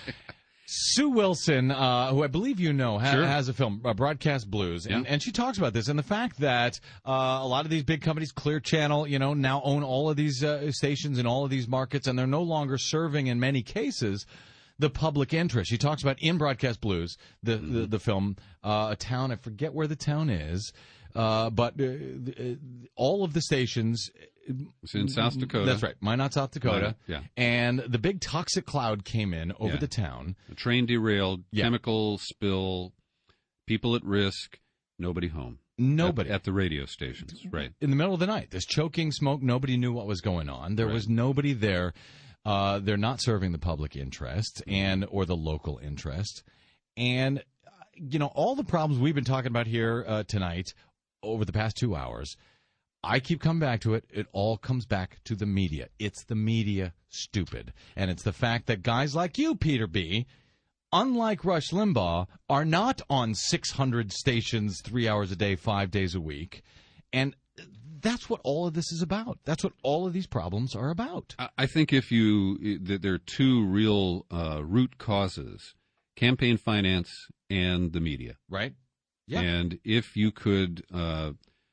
Sue Wilson, uh, who I believe you know, ha- Sure. has a film, uh, Broadcast Blues, and, Yeah. and she talks about this and the fact that uh, a lot of these big companies, Clear Channel, you know, now own all of these uh, stations in all of these markets, and they're no longer serving, in many cases, the public interest. She talks about in Broadcast Blues, the Mm-hmm. the, the film, uh, a town, I forget where the town is, uh, but uh, uh, all of the stations. It's in South Dakota. That's right, Minot, South Dakota. Minot, yeah. And the big toxic cloud came in over Yeah. the town. A train derailed, Yeah. chemical spill, people at risk, nobody home. Nobody. At, at the radio stations, right. In the middle of the night, this choking smoke, nobody knew what was going on. There Right. was nobody there. Uh, they're not serving the public interest and or the local interest. And, uh, you know, all the problems we've been talking about here uh, tonight over the past two hours, I keep coming back to it. It all comes back to the media. It's the media, stupid. And it's the fact that guys like you, Peter B., unlike Rush Limbaugh, are not on six hundred stations three hours a day, five days a week. And that's what all of this is about. That's what all of these problems are about. I- I think if you, that there are two real uh, root causes, campaign finance and the media. Right. Yeah. And if you could uh,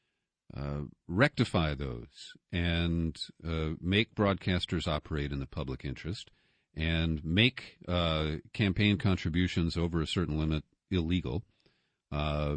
uh, rectify those and uh, make broadcasters operate in the public interest and make uh, campaign contributions over a certain limit illegal, uh,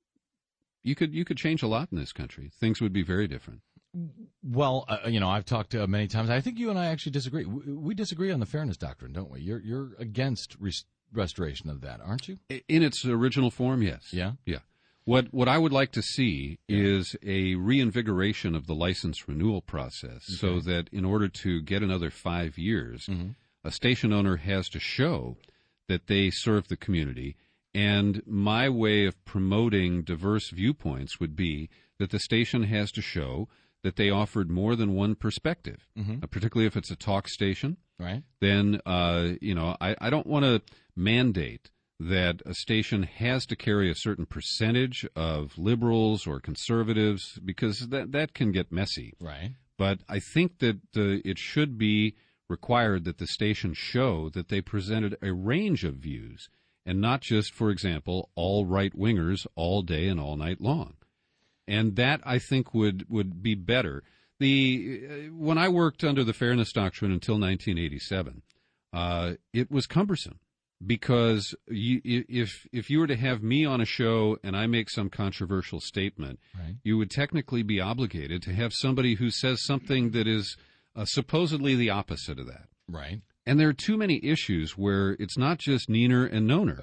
you could you could change a lot in this country. Things would be very different. Well, uh, you know, I've talked uh, many times. I think you and I actually disagree. We, we disagree on the fairness doctrine, don't we? You're you're against res- restoration of that, aren't you? In its original form, yes. Yeah? Yeah. What what I would like to see is a reinvigoration of the license renewal process so that in order to get another five years, a station owner has to show that they serve the community. And my way of promoting diverse viewpoints would be that the station has to show that they offered more than one perspective, Mhm. uh, particularly if it's a talk station. Right. Then, uh, you know, I, I don't want to mandate that a station has to carry a certain percentage of liberals or conservatives because that, that can get messy. Right. But I think that uh, it should be required that the station show that they presented a range of views and not just, for example, all right-wingers all day and all night long. And that, I think, would, would be better. The uh, when I worked under the Fairness Doctrine until nineteen eighty-seven, uh, it was cumbersome because you, if if you were to have me on a show and I make some controversial statement, Right. you would technically be obligated to have somebody who says something that is uh, supposedly the opposite of that. Right. And there are too many issues where it's not just neener and noner.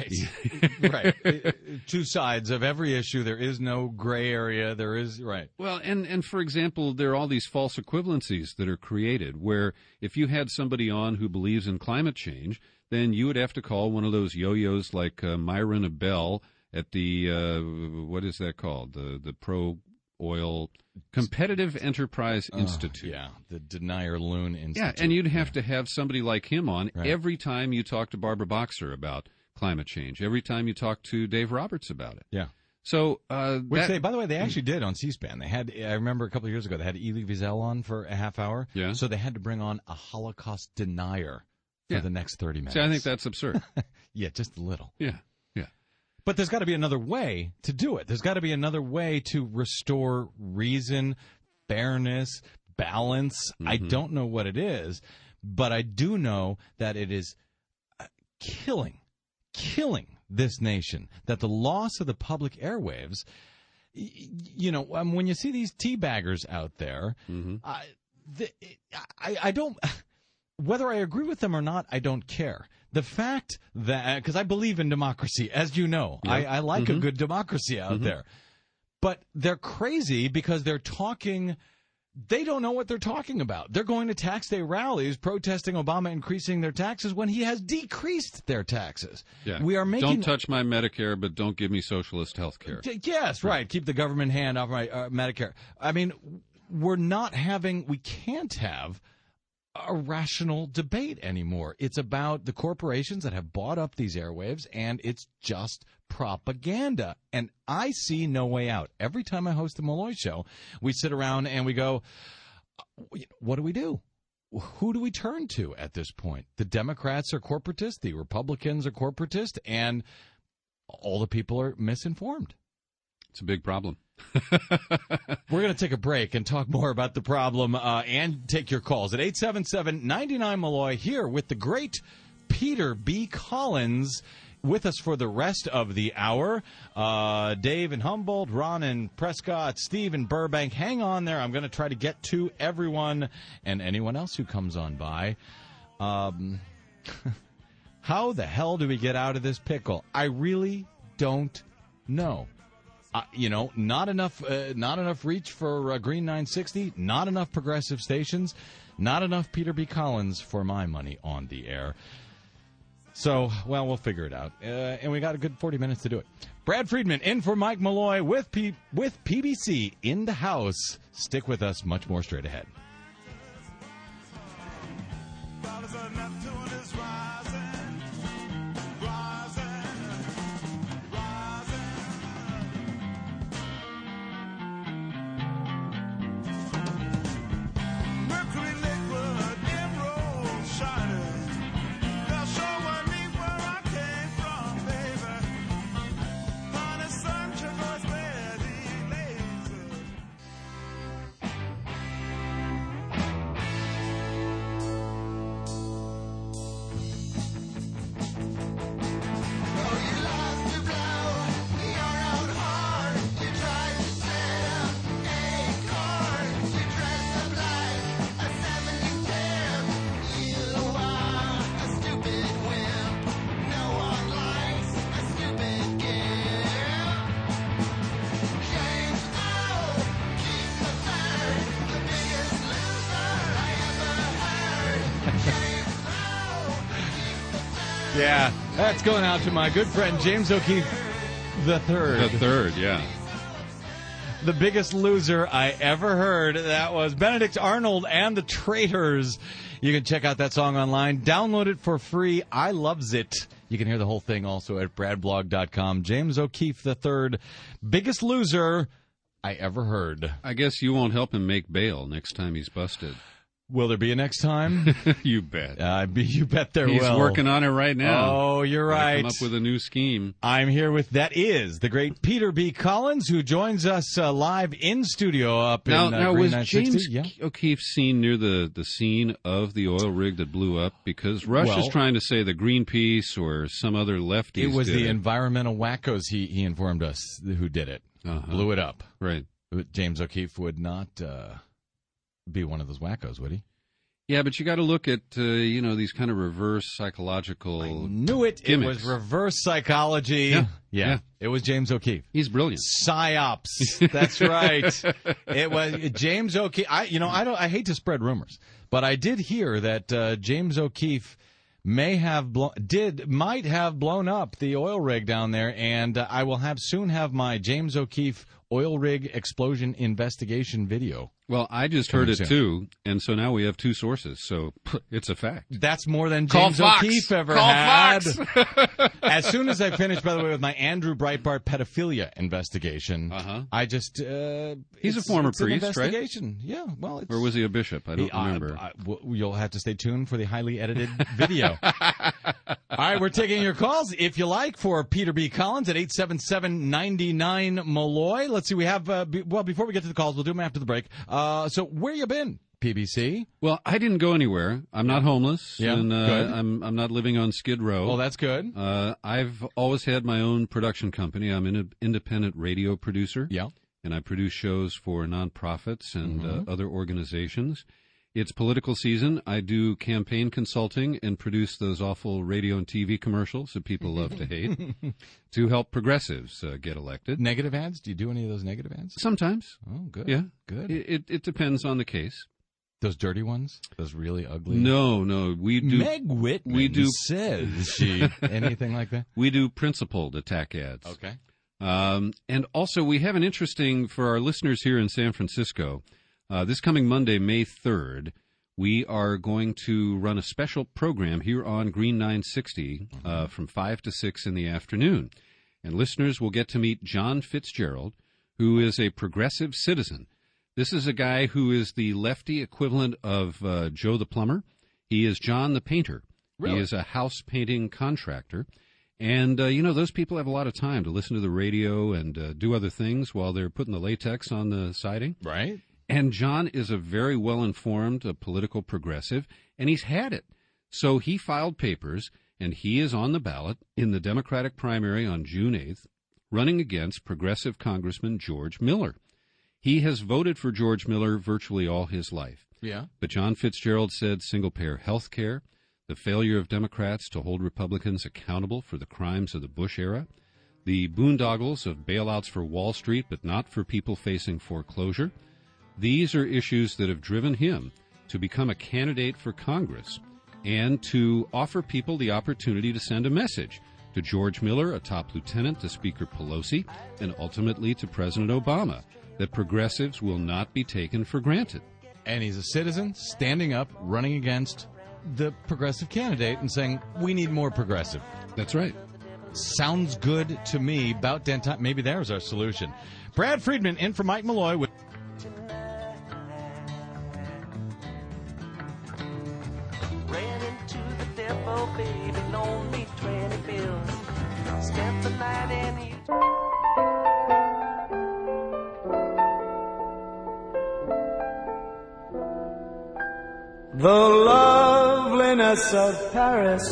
Right. Right. Two sides of every issue. There is no gray area. There is, right. Well, and, and for example, there are all these false equivalencies that are created where if you had somebody on who believes in climate change, then you would have to call one of those yo-yos like uh, Myron Abell at the, uh, what is that called? The, the pro-oil Competitive Enterprise Oh, Institute. yeah, the Denier Loon Institute. Yeah, and you'd have to have somebody like him on Right. every time you talk to Barbara Boxer about climate change, every time you talk to Dave Roberts about it. Yeah. So, uh, Which that- they, by the way, they actually did on C-SPAN. They had, I remember a couple of years ago, they had Elie Wiesel on for a half hour. Yeah. So they had to bring on a Holocaust denier for Yeah. the next thirty minutes. See, I think that's absurd. Yeah, just a little. Yeah, yeah. But there's got to be another way to do it. There's got to be another way to restore reason, fairness, balance. I Mm-hmm. don't know what it is, but I do know that it is uh, killing, killing this nation, that the loss of the public airwaves, y- you know, um, when you see these teabaggers out there, Mm-hmm. I, the, I, I don't, whether I agree with them or not, I don't care. The fact that, because I believe in democracy, as you know, Yep. I, I like Mhm. a good democracy out Mhm. there. But they're crazy because they're talking, they don't know what they're talking about. They're going to tax day rallies protesting Obama increasing their taxes when he has decreased their taxes. Yeah. We are making. Don't touch my Medicare, but don't give me socialist health care. Y- Yes, right. Keep the government hand off my uh, Medicare. I mean, we're not having, we can't have a rational debate anymore. It's about the corporations that have bought up these airwaves, and it's just propaganda. And I see no way out. Every time I host the Malloy Show, we sit around and we go, what do we do? Who do we turn to at this point? The Democrats are corporatist, the Republicans are corporatist, and all the people are misinformed. It's a big problem. We're going to take a break and talk more about the problem uh, and take your calls at eight seven seven, nine nine Malloy here with the great Peter B. Collins with us for the rest of the hour. Uh, Dave in Humboldt, Ron in Prescott, Steve in Burbank. Hang on there. I'm going to try to get to everyone and anyone else who comes on by. Um, how the hell do we get out of this pickle? I really don't know. Uh, you know, not enough, uh, not enough reach for uh, Green nine sixty, not enough progressive stations, not enough Peter B. Collins for my money on the air. So, well, we'll figure it out, uh, and we got a good forty minutes to do it. Brad Friedman in for Mike Malloy with P- with P B C in the house. Stick with us. Much more straight ahead. Yeah, that's going out to my good friend James O'Keefe the third. The third, yeah. The biggest loser I ever heard. That was Benedict Arnold and the Traitors. You can check out that song online. Download it for free. I loves it. You can hear the whole thing also at brad blog dot com. James O'Keefe the third. Biggest loser I ever heard. I guess you won't help him make bail next time he's busted. Will there be a next time? You bet. Uh, you bet there He's will. He's working on it right now. Oh, you're right. Come up with a new scheme. I'm here with, that is, the great Peter B. Collins, who joins us uh, live in studio up now, in uh, now Green was nine sixty. James Yeah. O'Keefe seen near the, the scene of the oil rig that blew up? Because Russia's Well, trying to say the Greenpeace or some other lefties It was did the it. environmental wackos, he, he informed us, who did it. Uh-huh. Blew it up. Right. James O'Keefe would not uh, be one of those wackos, would he? Yeah, but you got to look at, uh, you know, these kind of reverse psychological I knew it. gimmicks. It was reverse psychology. Yeah. Yeah. Yeah. It was James O'Keefe. He's brilliant. Psyops. That's right. It was James O'Keefe. I, you know, I don't. I hate to spread rumors, but I did hear that uh, James O'Keefe may have blown, did might have blown up the oil rig down there, and uh, I will have soon have my James O'Keefe oil rig explosion investigation video. Well, I just Coming heard it soon. too, and so now we have two sources, so it's a fact. That's more than Call James Fox. O'Keefe ever Call had. Fox. As soon as I finish, by the way, with my Andrew Breitbart pedophilia investigation, Uh-huh. I just uh, He's a it's- former it's an priest, right? investigation. Yeah, well, it's, Or was he a bishop? I don't He- I- remember. I- w- you'll have to stay tuned for the highly edited video. All right, we're taking your calls, if you like, for Peter B. Collins at eight seven seven, nine nine Malloy. Let's see, we have, uh, be, well, before we get to the calls, we'll do them after the break. Uh, so where you been? P B C? Well, I didn't go anywhere. I'm not homeless, Yeah, and uh, good. I'm I'm not living on Skid Row. Well, that's good. Uh, I've always had my own production company. I'm an independent radio producer. Yeah. And I produce shows for nonprofits and Mhm. uh, other organizations. It's political season. I do campaign consulting and produce those awful radio and T V commercials that people love to hate to help progressives uh, get elected. Negative ads? Do you do any of those negative ads? Sometimes. Oh, good. Yeah. Good. It, it, it depends on the case. Those dirty ones? Those really ugly? No, no. We do. Meg Whitman we do, says she. Anything like that? We do principled attack ads. Okay. Um, and also, we have an interesting, for our listeners here in San Francisco, uh, this coming Monday, May third, we are going to run a special program here on Green nine sixty uh, from five to six in the afternoon. And listeners will get to meet John Fitzgerald, who is a progressive citizen. This is a guy who is the lefty equivalent of uh, Joe the plumber. He is John the painter. Really? He is a house painting contractor. And, uh, you know, those people have a lot of time to listen to the radio and uh, do other things while they're putting the latex on the siding. Right. And John is a very well-informed uh, political progressive, and he's had it. So he filed papers, and he is on the ballot in the Democratic primary on June eighth, running against progressive Congressman George Miller. He has voted for George Miller virtually all his life. Yeah. But John Fitzgerald said single-payer health care, the failure of Democrats to hold Republicans accountable for the crimes of the Bush era, the boondoggles of bailouts for Wall Street but not for people facing foreclosure. These are issues that have driven him to become a candidate for Congress and to offer people the opportunity to send a message to George Miller, a top lieutenant, to Speaker Pelosi, and ultimately to President Obama, that progressives will not be taken for granted. And he's a citizen standing up, running against the progressive candidate and saying, we need more progressive. That's right. Sounds good to me. About damn time. Maybe there's our solution. Brad Friedman in for Mike Malloy with... Ran into the depot, baby, loaned me twenty bills. Spent the night in the... The loveliness of Paris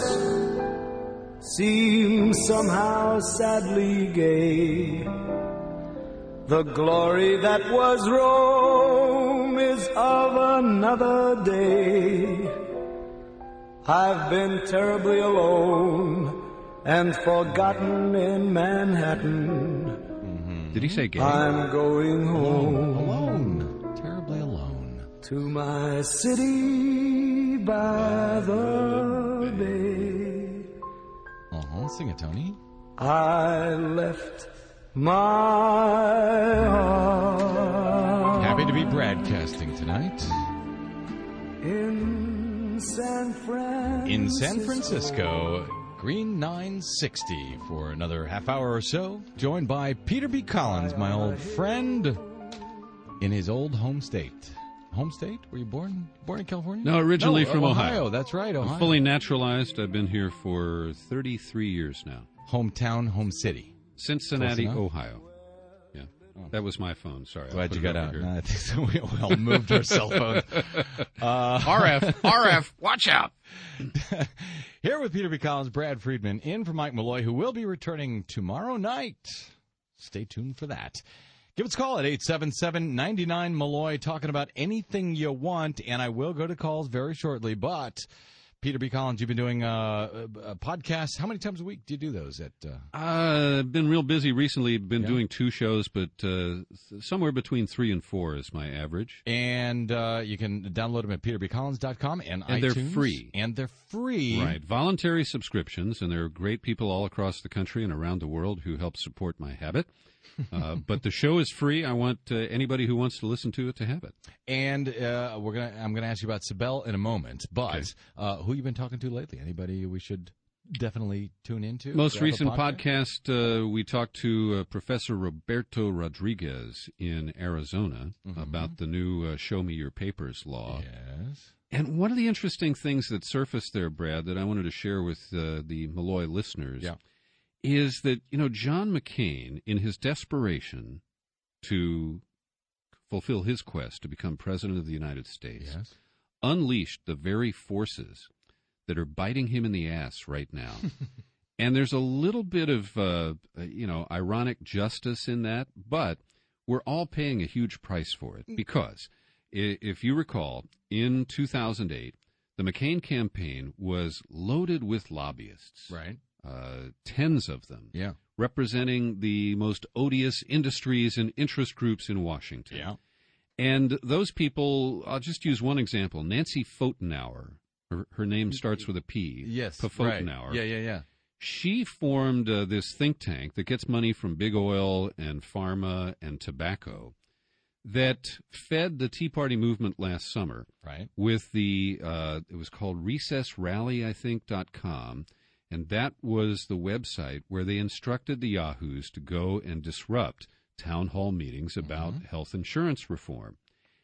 seems somehow sadly gay. The glory that was Rome is of another day. I've been terribly alone and forgotten in Manhattan. Did he say gay? I'm going home. Alone. Terribly alone. To my city by the bay. Uh-huh. Sing it, Tony. I left my heart. Happy to be broadcasting tonight. In San Francisco. In San Francisco, Green nine sixty for another half hour or so, joined by Peter B. Collins, my old friend, in his old home state. Home state? Were you born born in California? No, originally No, from Ohio. Ohio. That's right, Ohio. I'm fully naturalized. I've been here for thirty-three years now. Hometown, home city. Cincinnati, Close enough? Ohio. Yeah, that was my phone. Sorry. I'll Glad put you it got over out. here. No, I think so. We all moved our cell phones. Uh, R F, R F, watch out. Here with Peter B. Collins, Brad Friedman, in for Mike Malloy, who will be returning tomorrow night. Stay tuned for that. Give us a call at eight seven seven, nine nine, Malloy, talking about anything you want, and I will go to calls very shortly, but... Peter B. Collins, you've been doing uh, a podcast. How many times a week do you do those? At uh... Uh, been real busy recently. Been Yeah. doing two shows, but uh, somewhere between three and four is my average. And uh, you can download them at peter b collins dot com and, And iTunes. they're free. And they're free. Right. Voluntary subscriptions, and there are great people all across the country and around the world who help support my habit. Uh, but the show is free. I want uh, anybody who wants to listen to it to have it. And uh, we're gonna. I'm gonna ask you about Sibel in a moment. But Okay. uh, who you been talking to lately? Anybody we should definitely tune into? Most Grab a recent podcast, uh, we talked to uh, Professor Roberto Rodriguez in Arizona Mhm. about the new uh, Show Me Your Papers law. Yes. And one of the interesting things that surfaced there, Brad, that I wanted to share with uh, the Malloy listeners Yeah. is that, you know, John McCain, in his desperation to fulfill his quest to become president of the United States, Yes. unleashed the very forces that are biting him in the ass right now. And there's a little bit of, uh, you know, ironic justice in that, but we're all paying a huge price for it because, i- if you recall, in two thousand eight, the McCain campaign was loaded with lobbyists. Right. Uh, tens of them. Yeah. Representing the most odious industries and interest groups in Washington. Yeah. And those people, I'll just use one example. Nancy Pfotenhauer, her, her name starts with a P. Yes. Pfotenhauer. Right. Yeah, yeah, yeah. She formed uh, this think tank that gets money from big oil and pharma and tobacco that fed the Tea Party movement last summer. Right. With the, uh, it was called recess rally, I think, dot com. And that was the website where they instructed the yahoos to go and disrupt town hall meetings about Mm-hmm. health insurance reform.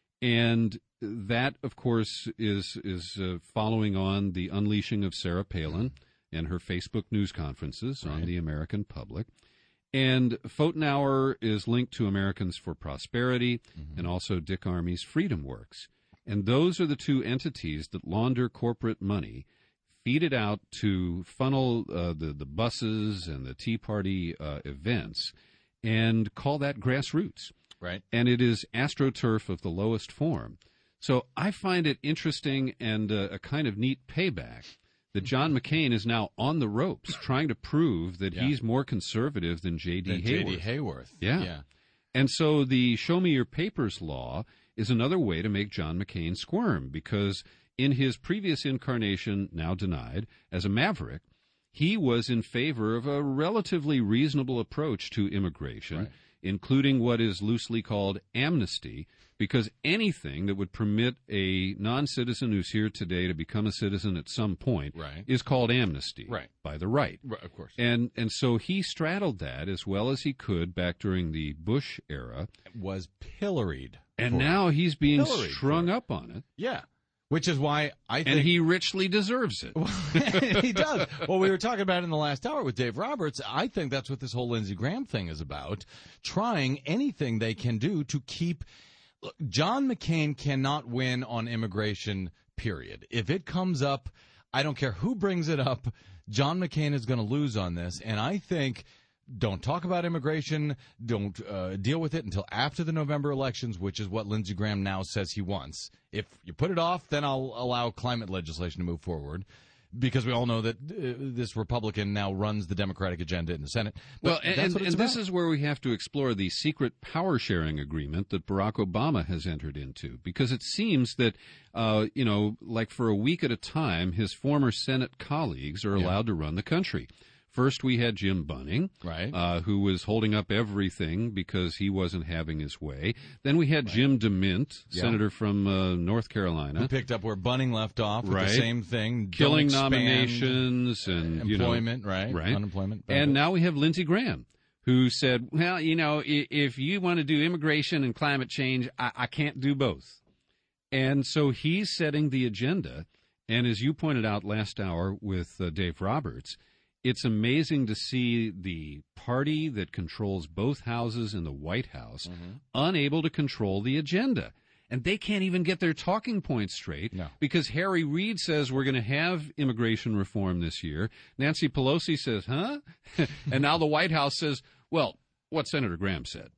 And that, of course, is is uh, following on the unleashing of Sarah Palin and her Facebook news conferences on Right. the American public. And Pfotenhauer is linked to Americans for Prosperity Mm-hmm. and also Dick Armey's Freedom Works. And those are the two entities that launder corporate money, feed it out to funnel uh, the, the buses and the Tea Party uh, events, and call that grassroots. Right. And it is AstroTurf of the lowest form. So I find it interesting and uh, a kind of neat payback that John McCain is now on the ropes trying to prove that Yeah. he's more conservative than J D. Than J D. Hayworth. Hayworth. Yeah. Yeah. And so the Show Me Your Papers law is another way to make John McCain squirm, because in his previous incarnation, now denied, as a maverick, he was in favor of a relatively reasonable approach to immigration, Right. including what is loosely called amnesty, because anything that would permit a non-citizen who's here today to become a citizen at some point Right. is called amnesty Right. by the right. Right, of course. And and so he straddled that as well as he could back during the Bush era. Was pilloried. And for now it. he's being Pilloried strung up on it. Yeah. Which is why I think... And he richly deserves it. He does. Well, we were talking about it in the last hour with Dave Roberts. I think that's what this whole Lindsey Graham thing is about. Trying anything they can do to keep... Look, John McCain cannot win on immigration, period. If it comes up, I don't care who brings it up, John McCain is going to lose on this. And I think... Don't talk about immigration. Don't uh, deal with it until after the November elections, which is what Lindsey Graham now says he wants. If you put it off, then I'll allow climate legislation to move forward, because we all know that uh, this Republican now runs the Democratic agenda in the Senate. But Well, and, that's what and it's this about. is where we have to explore the secret power-sharing agreement that Barack Obama has entered into, because it seems that, uh, you know, like for a week at a time, his former Senate colleagues are Yeah. allowed to run the country. First, we had Jim Bunning, Right. uh, who was holding up everything because he wasn't having his way. Then we had Jim DeMint, Yeah. senator from uh, North Carolina. Who picked up where Bunning left off with Right. the same thing. Killing Don't expand nominations and you know, employment, right? right? Unemployment. And now we have Lindsey Graham, who said, well, you know, i- if you want to do immigration and climate change, I, I can't do both. And so he's setting the agenda. And as you pointed out last hour with uh, Dave Roberts, it's amazing to see the party that controls both houses in the White House Mm-hmm. unable to control the agenda. And they can't even get their talking points straight No. because Harry Reid says we're going to have immigration reform this year. Nancy Pelosi says, huh? And now the White House says, well, what Senator Graham said.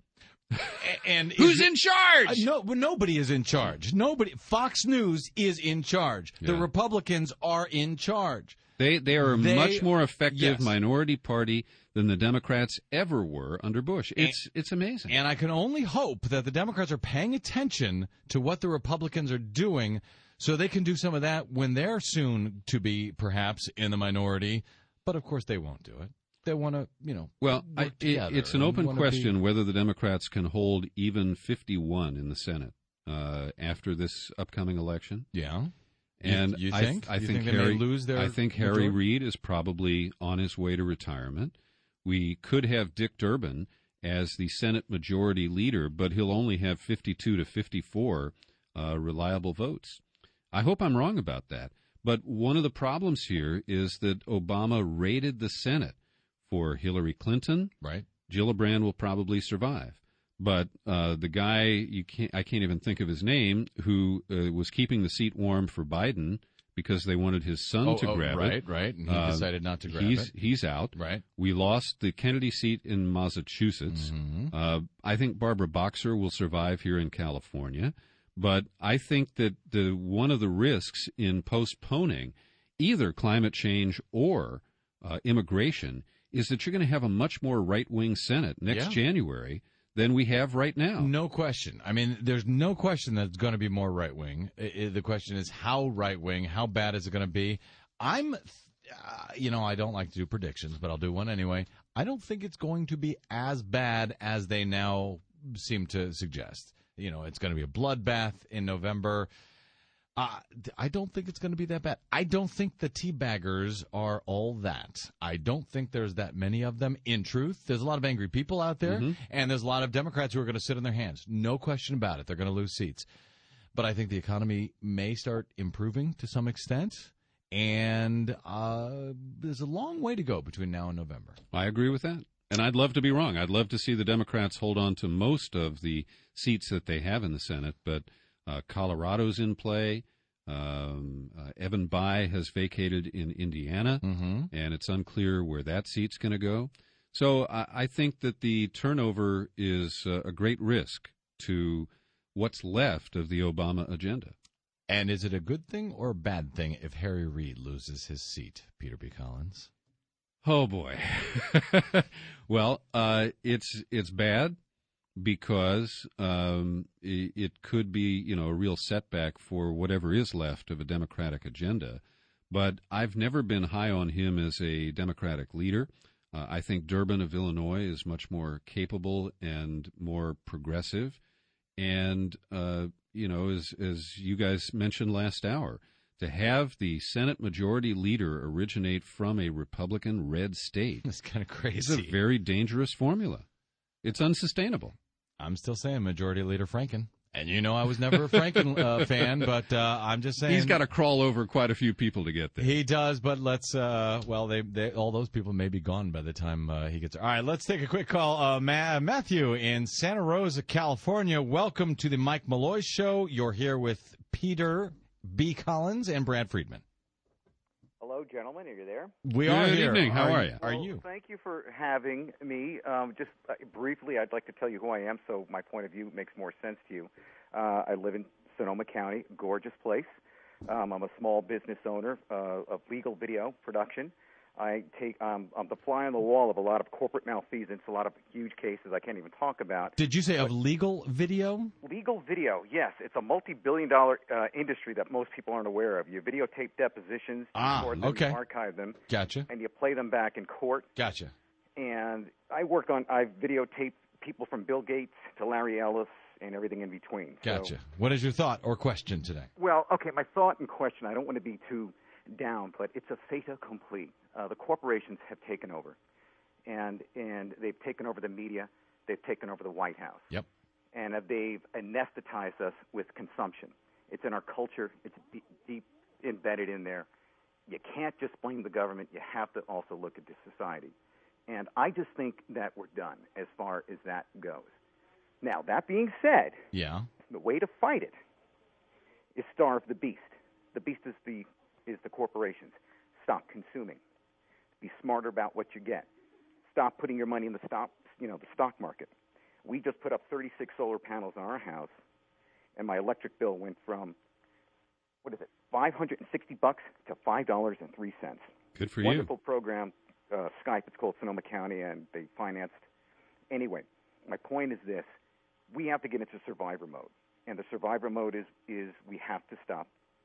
And Who's is- in charge? Uh, no, but nobody is in charge. Nobody. Fox News is in charge. The Yeah. Republicans are in charge. They they are a They- much more effective yes. minority party than the Democrats ever were under Bush. It's it's amazing. And I can only hope that the Democrats are paying attention to what the Republicans are doing, so they can do some of that when they're soon to be perhaps in the minority. But of course, they won't do it. They want to, you know. Well, I, work it, together it's an and open wanna question be- whether the Democrats can hold even fifty-one in the Senate uh, after this upcoming election. Yeah. And You- you I, think? I You think think they may Harry lose their I think Harry majority? Reid is probably on his way to retirement. We could have Dick Durbin as the Senate Majority Leader, but he'll only have fifty-two to fifty-four uh, reliable votes. I hope I'm wrong about that. But one of the problems here is that Obama raided the Senate for Hillary Clinton. Right. Gillibrand will probably survive. but uh, the guy you can't I can't even think of his name who uh, was keeping the seat warm for Biden because they wanted his son Oh, to oh, grab right, it. right, and he Uh, decided not to grab he's, it. He's out. Right. We lost the Kennedy seat in Massachusetts. Mm-hmm. Uh, I think Barbara Boxer will survive here in California, but I think that the one of the risks in postponing either climate change or uh, immigration is that you're going to have a much more right-wing Senate next Yeah. January than we have right now. No question. I mean, there's no question that it's going to be more right wing. The question is how right wing, how bad is it going to be? I'm, uh, you know, I don't like to do predictions, but I'll do one anyway. I don't think it's going to be as bad as they now seem to suggest. You know, it's going to be a bloodbath in November. Uh, I don't think it's going to be that bad. I don't think the teabaggers are all that. I don't think there's that many of them. In truth, there's a lot of angry people out there, Mhm. and there's a lot of Democrats who are going to sit on their hands. No question about it. They're going to lose seats. But I think the economy may start improving to some extent, and uh, there's a long way to go between now and November. I agree with that. And I'd love to be wrong. I'd love to see the Democrats hold on to most of the seats that they have in the Senate, but uh, Colorado's in play. Um, uh, Evan Bayh has vacated in Indiana, Mm-hmm. and it's unclear where that seat's going to go. So I, I think that the turnover is uh, a great risk to what's left of the Obama agenda. And is it a good thing or a bad thing if Harry Reid loses his seat, Peter B. Collins? Oh boy. Well, uh, it's it's bad because um, it, it could be, you know, a real setback for whatever is left of a Democratic agenda. But I've never been high on him as a Democratic leader. Uh, I think Durbin of Illinois is much more capable and more progressive. And, uh, you know, as, as you guys mentioned last hour, to have the Senate Majority Leader originate from a Republican red state That's kind of crazy. is a very dangerous formula. It's unsustainable. I'm still saying Majority Leader Franken. And you know I was never a Franken uh, fan, but uh, I'm just saying. He's got to crawl over quite a few people to get there. He does, but let's, uh, well, they, they, all those people may be gone by the time uh, he gets there. All right, let's take a quick call. Uh, Ma- Matthew in Santa Rosa, California. Welcome to the Mike Malloy Show. You're here with Peter B. Collins and Brad Friedman. Hello, gentlemen. Are you there? We Good are here. evening. How are you? Are Well, you? Thank you for having me. Um, just uh, briefly, I'd like to tell you who I am so my point of view makes more sense to you. Uh, I live in Sonoma County, gorgeous place. Um, I'm a small business owner uh, of legal video production. I take um, I'm the fly on the wall of a lot of corporate malfeasance, a lot of huge cases I can't even talk about. Did you say of legal video? Legal video, yes. It's a multi-billion dollar uh, industry that most people aren't aware of. You videotape depositions, Ah, record them, okay. you archive them, Gotcha. and you play them back in court. Gotcha. And I work on, I've videotaped people from Bill Gates to Larry Ellis and everything in between. So- Gotcha. What is your thought or question today? well, okay, my thought and question, I don't want to be too down, but it's a fait accompli. Uh, the corporations have taken over, and and they've taken over the media, they've taken over the White House. Yep. And uh, they've anesthetized us with consumption. It's in our culture. It's deep, deep embedded in there. You can't just blame the government. You have to also look at the society. And I just think that we're done as far as that goes. Now, that being said, Yeah. the way to fight it is starve the beast. The beast is the is the corporations. Stop consuming. Be smarter about what you get. Stop putting your money in the stock, you know, the stock market. We just put up thirty-six solar panels on our house, and my electric bill went from what is it, five hundred sixty bucks to five dollars and three cents. Good for you. Wonderful program, uh, Skype. It's called Sonoma County, and they financed. Anyway, my point is this: we have to get into survivor mode, and the survivor mode is is we have to stop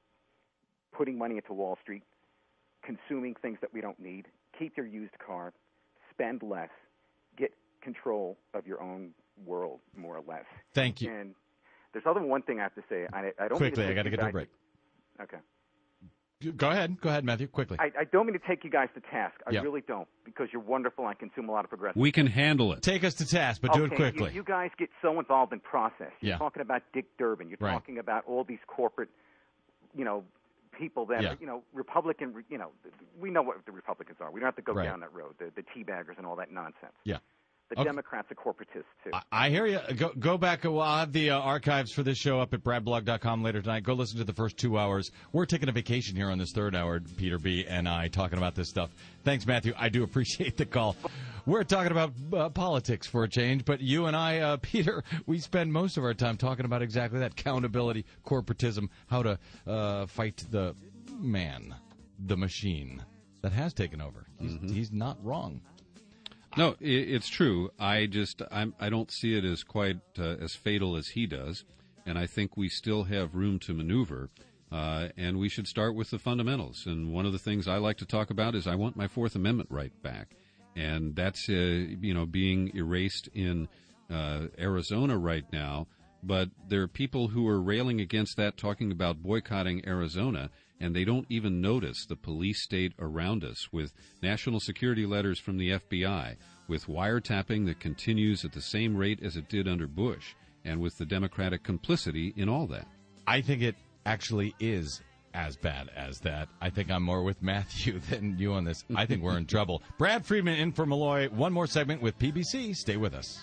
putting money into Wall Street, consuming things that we don't need. Keep your used car, spend less, get control of your own world, more or less. Thank you. And there's other one thing I have to say. I, I don't Quickly, mean I got to take get to you a break. guys- Okay. Go ahead. Go ahead, Matthew, quickly. I, I don't mean to take you guys to task. I Yeah. really don't, because you're wonderful. I consume a lot of progressive. We can handle it. Take us to task, but do okay, it quickly. You, you guys get so involved in process. You're Yeah. talking about Dick Durbin. You're Right. talking about all these corporate, you know, people that Yeah. are, you know, Republican. You know, we know what the Republicans are. We don't have to go Right. down that road. The, the teabaggers and all that nonsense. Yeah. The Okay. Democrats are corporatists, too. I hear you. Go go back. I'll have the uh, archives for this show up at brad blog dot com later tonight. Go listen to the first two hours. We're taking a vacation here on this third hour, Peter B. and I, talking about this stuff. Thanks, Matthew. I do appreciate the call. We're talking about uh, politics for a change, but you and I, uh, Peter, we spend most of our time talking about exactly that, accountability, corporatism, how to uh, fight the man, the machine that has taken over. He's, Mm-hmm. he's not wrong. No, i it's true. I just I'm, I don't see it as quite uh, as fatal as he does, and I think we still have room to maneuver. Uh, and we should start with the fundamentals. And one of the things I like to talk about is I want my Fourth Amendment right back, and that's uh, you know being erased in uh, Arizona right now. But there are people who are railing against that, talking about boycotting Arizona, and they don't even notice the police state around us with national security letters from the F B I, with wiretapping that continues at the same rate as it did under Bush, and with the Democratic complicity in all that. I think it actually is as bad as that. I think I'm more with Matthew than you on this. I think we're in trouble. Brad Friedman in for Malloy. One more segment with P B C. Stay with us.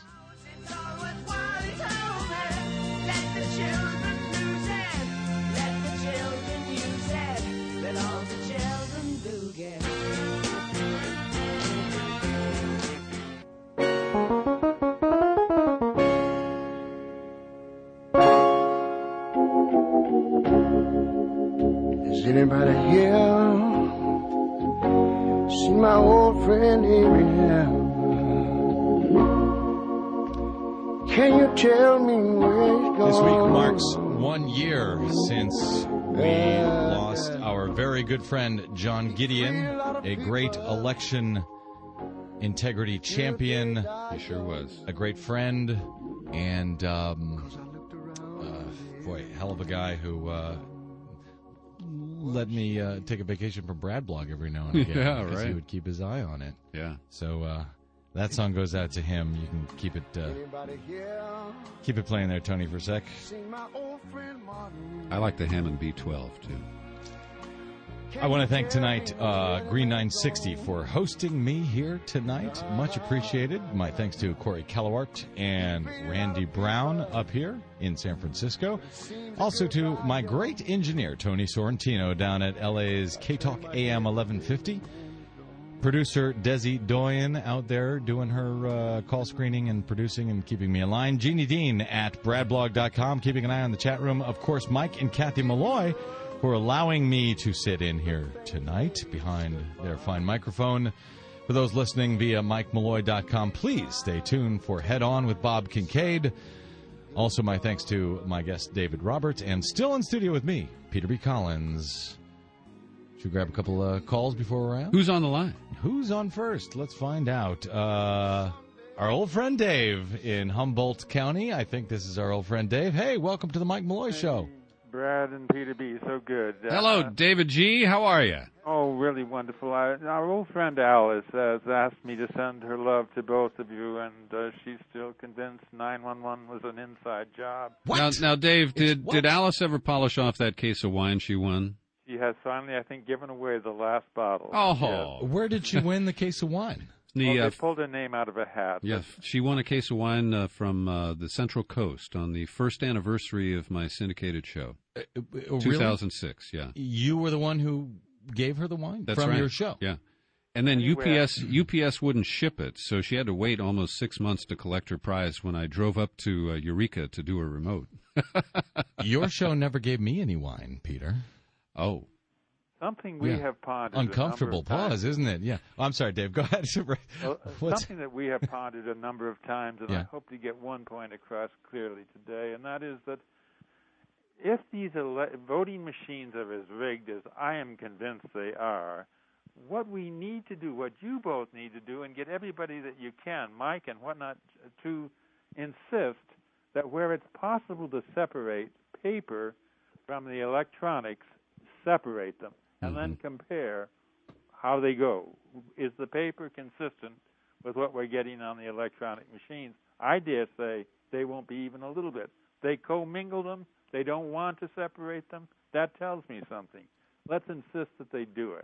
Is anybody here? See my old friend Ariel. Can you tell me where he's gone? This week marks one year since we lost our very good friend John Gideon, a great election integrity champion. He sure was. A great friend, and um, uh, boy, hell of a guy who uh, let me uh, take a vacation from Brad Blog every now and again. Yeah, because right. He would keep his eye on it. Yeah. So uh, that song goes out to him. You can keep it uh, keep it playing there, Tony, for a sec. I like the Hammond B twelve, too. I want to thank tonight uh, Green nine sixty for hosting me here tonight. Much appreciated. My thanks to Corey Kellewart and Randy Brown up here in San Francisco. Also to my great engineer, Tony Sorrentino, down at L A's K-Talk A M eleven fifty. Producer Desi Doyen out there doing her uh, call screening and producing and keeping me in line. Jeannie Dean at brad blog dot com, keeping an eye on the chat room. Of course, Mike and Kathy Malloy, for allowing me to sit in here tonight behind their fine microphone. For those listening via mike malloy dot com, please stay tuned for Head On with Bob Kincaid. Also, my thanks to my guest, David Roberts, and still in studio with me, Peter B. Collins. Should we grab a couple uh, calls before we're out? Who's on the line? Who's on first? Let's find out. Uh, our old friend Dave in Humboldt County. I think this is our old friend Dave. Hey, welcome to the Mike Malloy Show. Brad and Peter B, so good. Uh, Hello, David G. How are you? Oh, really wonderful. I, our old friend Alice has asked me to send her love to both of you, and uh, she's still convinced nine one one was an inside job. Now, now, Dave, did did Alice ever polish off that case of wine she won? She has finally, I think, given away the last bottle. Oh, Yes. Where did she win the case of wine? The, well, they uh, pulled her name out of a hat. Yeah, she won a case of wine uh, from uh, the Central Coast on the first anniversary of my syndicated show, uh, two thousand six. Yeah, You were the one who gave her the wine that's from right. your show. Yeah, and then Anyway, U P S U P S wouldn't ship it, so she had to wait almost six months to collect her prize. When I drove up to uh, Eureka to do a remote, Your show never gave me any wine, Peter. Oh. Something we Yeah. have pondered. Uncomfortable a number of pause, times. isn't it? Yeah. Oh, I'm sorry, Dave. Go ahead. Well, What's- something that we have pondered a number of times, and Yeah. I hope to get one point across clearly today, and that is that if these ele- voting machines are as rigged as I am convinced they are, what we need to do, what you both need to do, and get everybody that you can, Mike and whatnot, to insist that where it's possible to separate paper from the electronics, separate them, and then compare how they go. Is the paper consistent with what we're getting on the electronic machines? I dare say they won't be even a little bit. They commingle them. They don't want to separate them. That tells me something. Let's insist that they do it.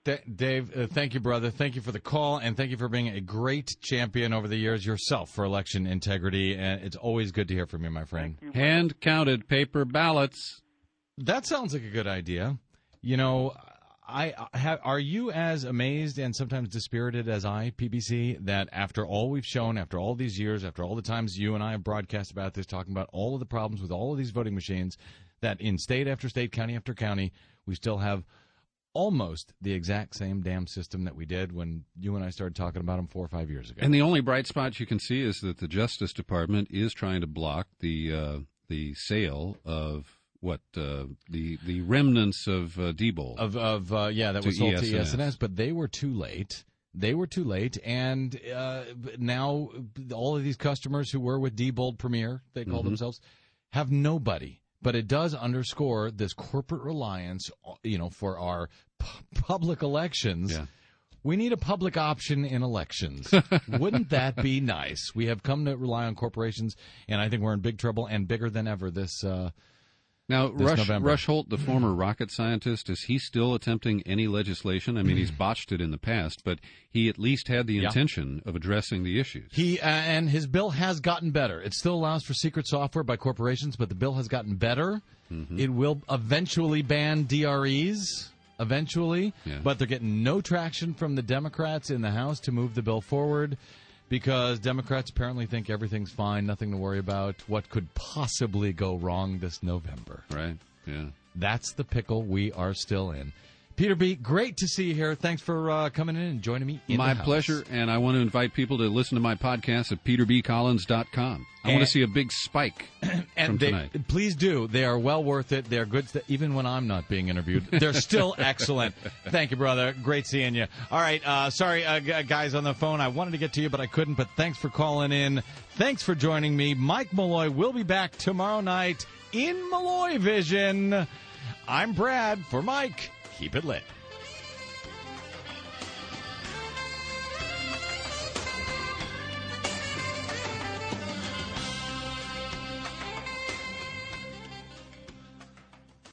D- Dave, uh, thank you, brother. Thank you for the call, and thank you for being a great champion over the years yourself for election integrity. And it's always good to hear from you, my friend. You, Hand counted paper ballots. That sounds like a good idea. You know, I, I have, are you as amazed and sometimes dispirited as I, P B C, that after all we've shown, after all these years, after all the times you and I have broadcast about this, talking about all of the problems with all of these voting machines, that in state after state, county after county, we still have almost the exact same damn system that we did when you and I started talking about them four or five years ago. And the only bright spot you can see is that the Justice Department is trying to block the uh, the sale of what uh, the the remnants of uh, Diebold of of uh, yeah that to was sold E S N S. to E S N S, but they were too late. They were too late, and uh, now all of these customers who were with Diebold Premier, they call Mm-hmm. themselves, have nobody. But it does underscore this corporate reliance, you know, for our p- public elections. Yeah. We need a public option in elections. Wouldn't that be nice? We have come to rely on corporations, and I think we're in big trouble and bigger than ever this uh Now, this Rush, November. Rush Holt, the former rocket scientist, is he still attempting any legislation? I mean, he's botched it in the past, but he at least had the Yeah. intention of addressing the issues. He uh, and his bill has gotten better. It still allows for secret software by corporations, but the bill has gotten better. Mm-hmm. It will eventually ban D R Es, eventually, Yeah. but they're getting no traction from the Democrats in the House to move the bill forward because Democrats apparently think everything's fine, nothing to worry about. What could possibly go wrong this November? Right, yeah. That's the pickle we are still in. Peter B., great to see you here. Thanks for uh, coming in and joining me in My the house. pleasure, and I want to invite people to listen to my podcast at peter b collins dot com. I want And- to see a big spike And from they, tonight. please do. They are well worth it. They're good. St- even when I'm not being interviewed, they're still excellent. Thank you, brother. Great seeing you. All right. Uh, sorry, uh, g- guys on the phone. I wanted to get to you, but I couldn't. But thanks for calling in. Thanks for joining me. Mike Malloy will be back tomorrow night in Malloy Vision. I'm Brad for Mike. Keep it lit.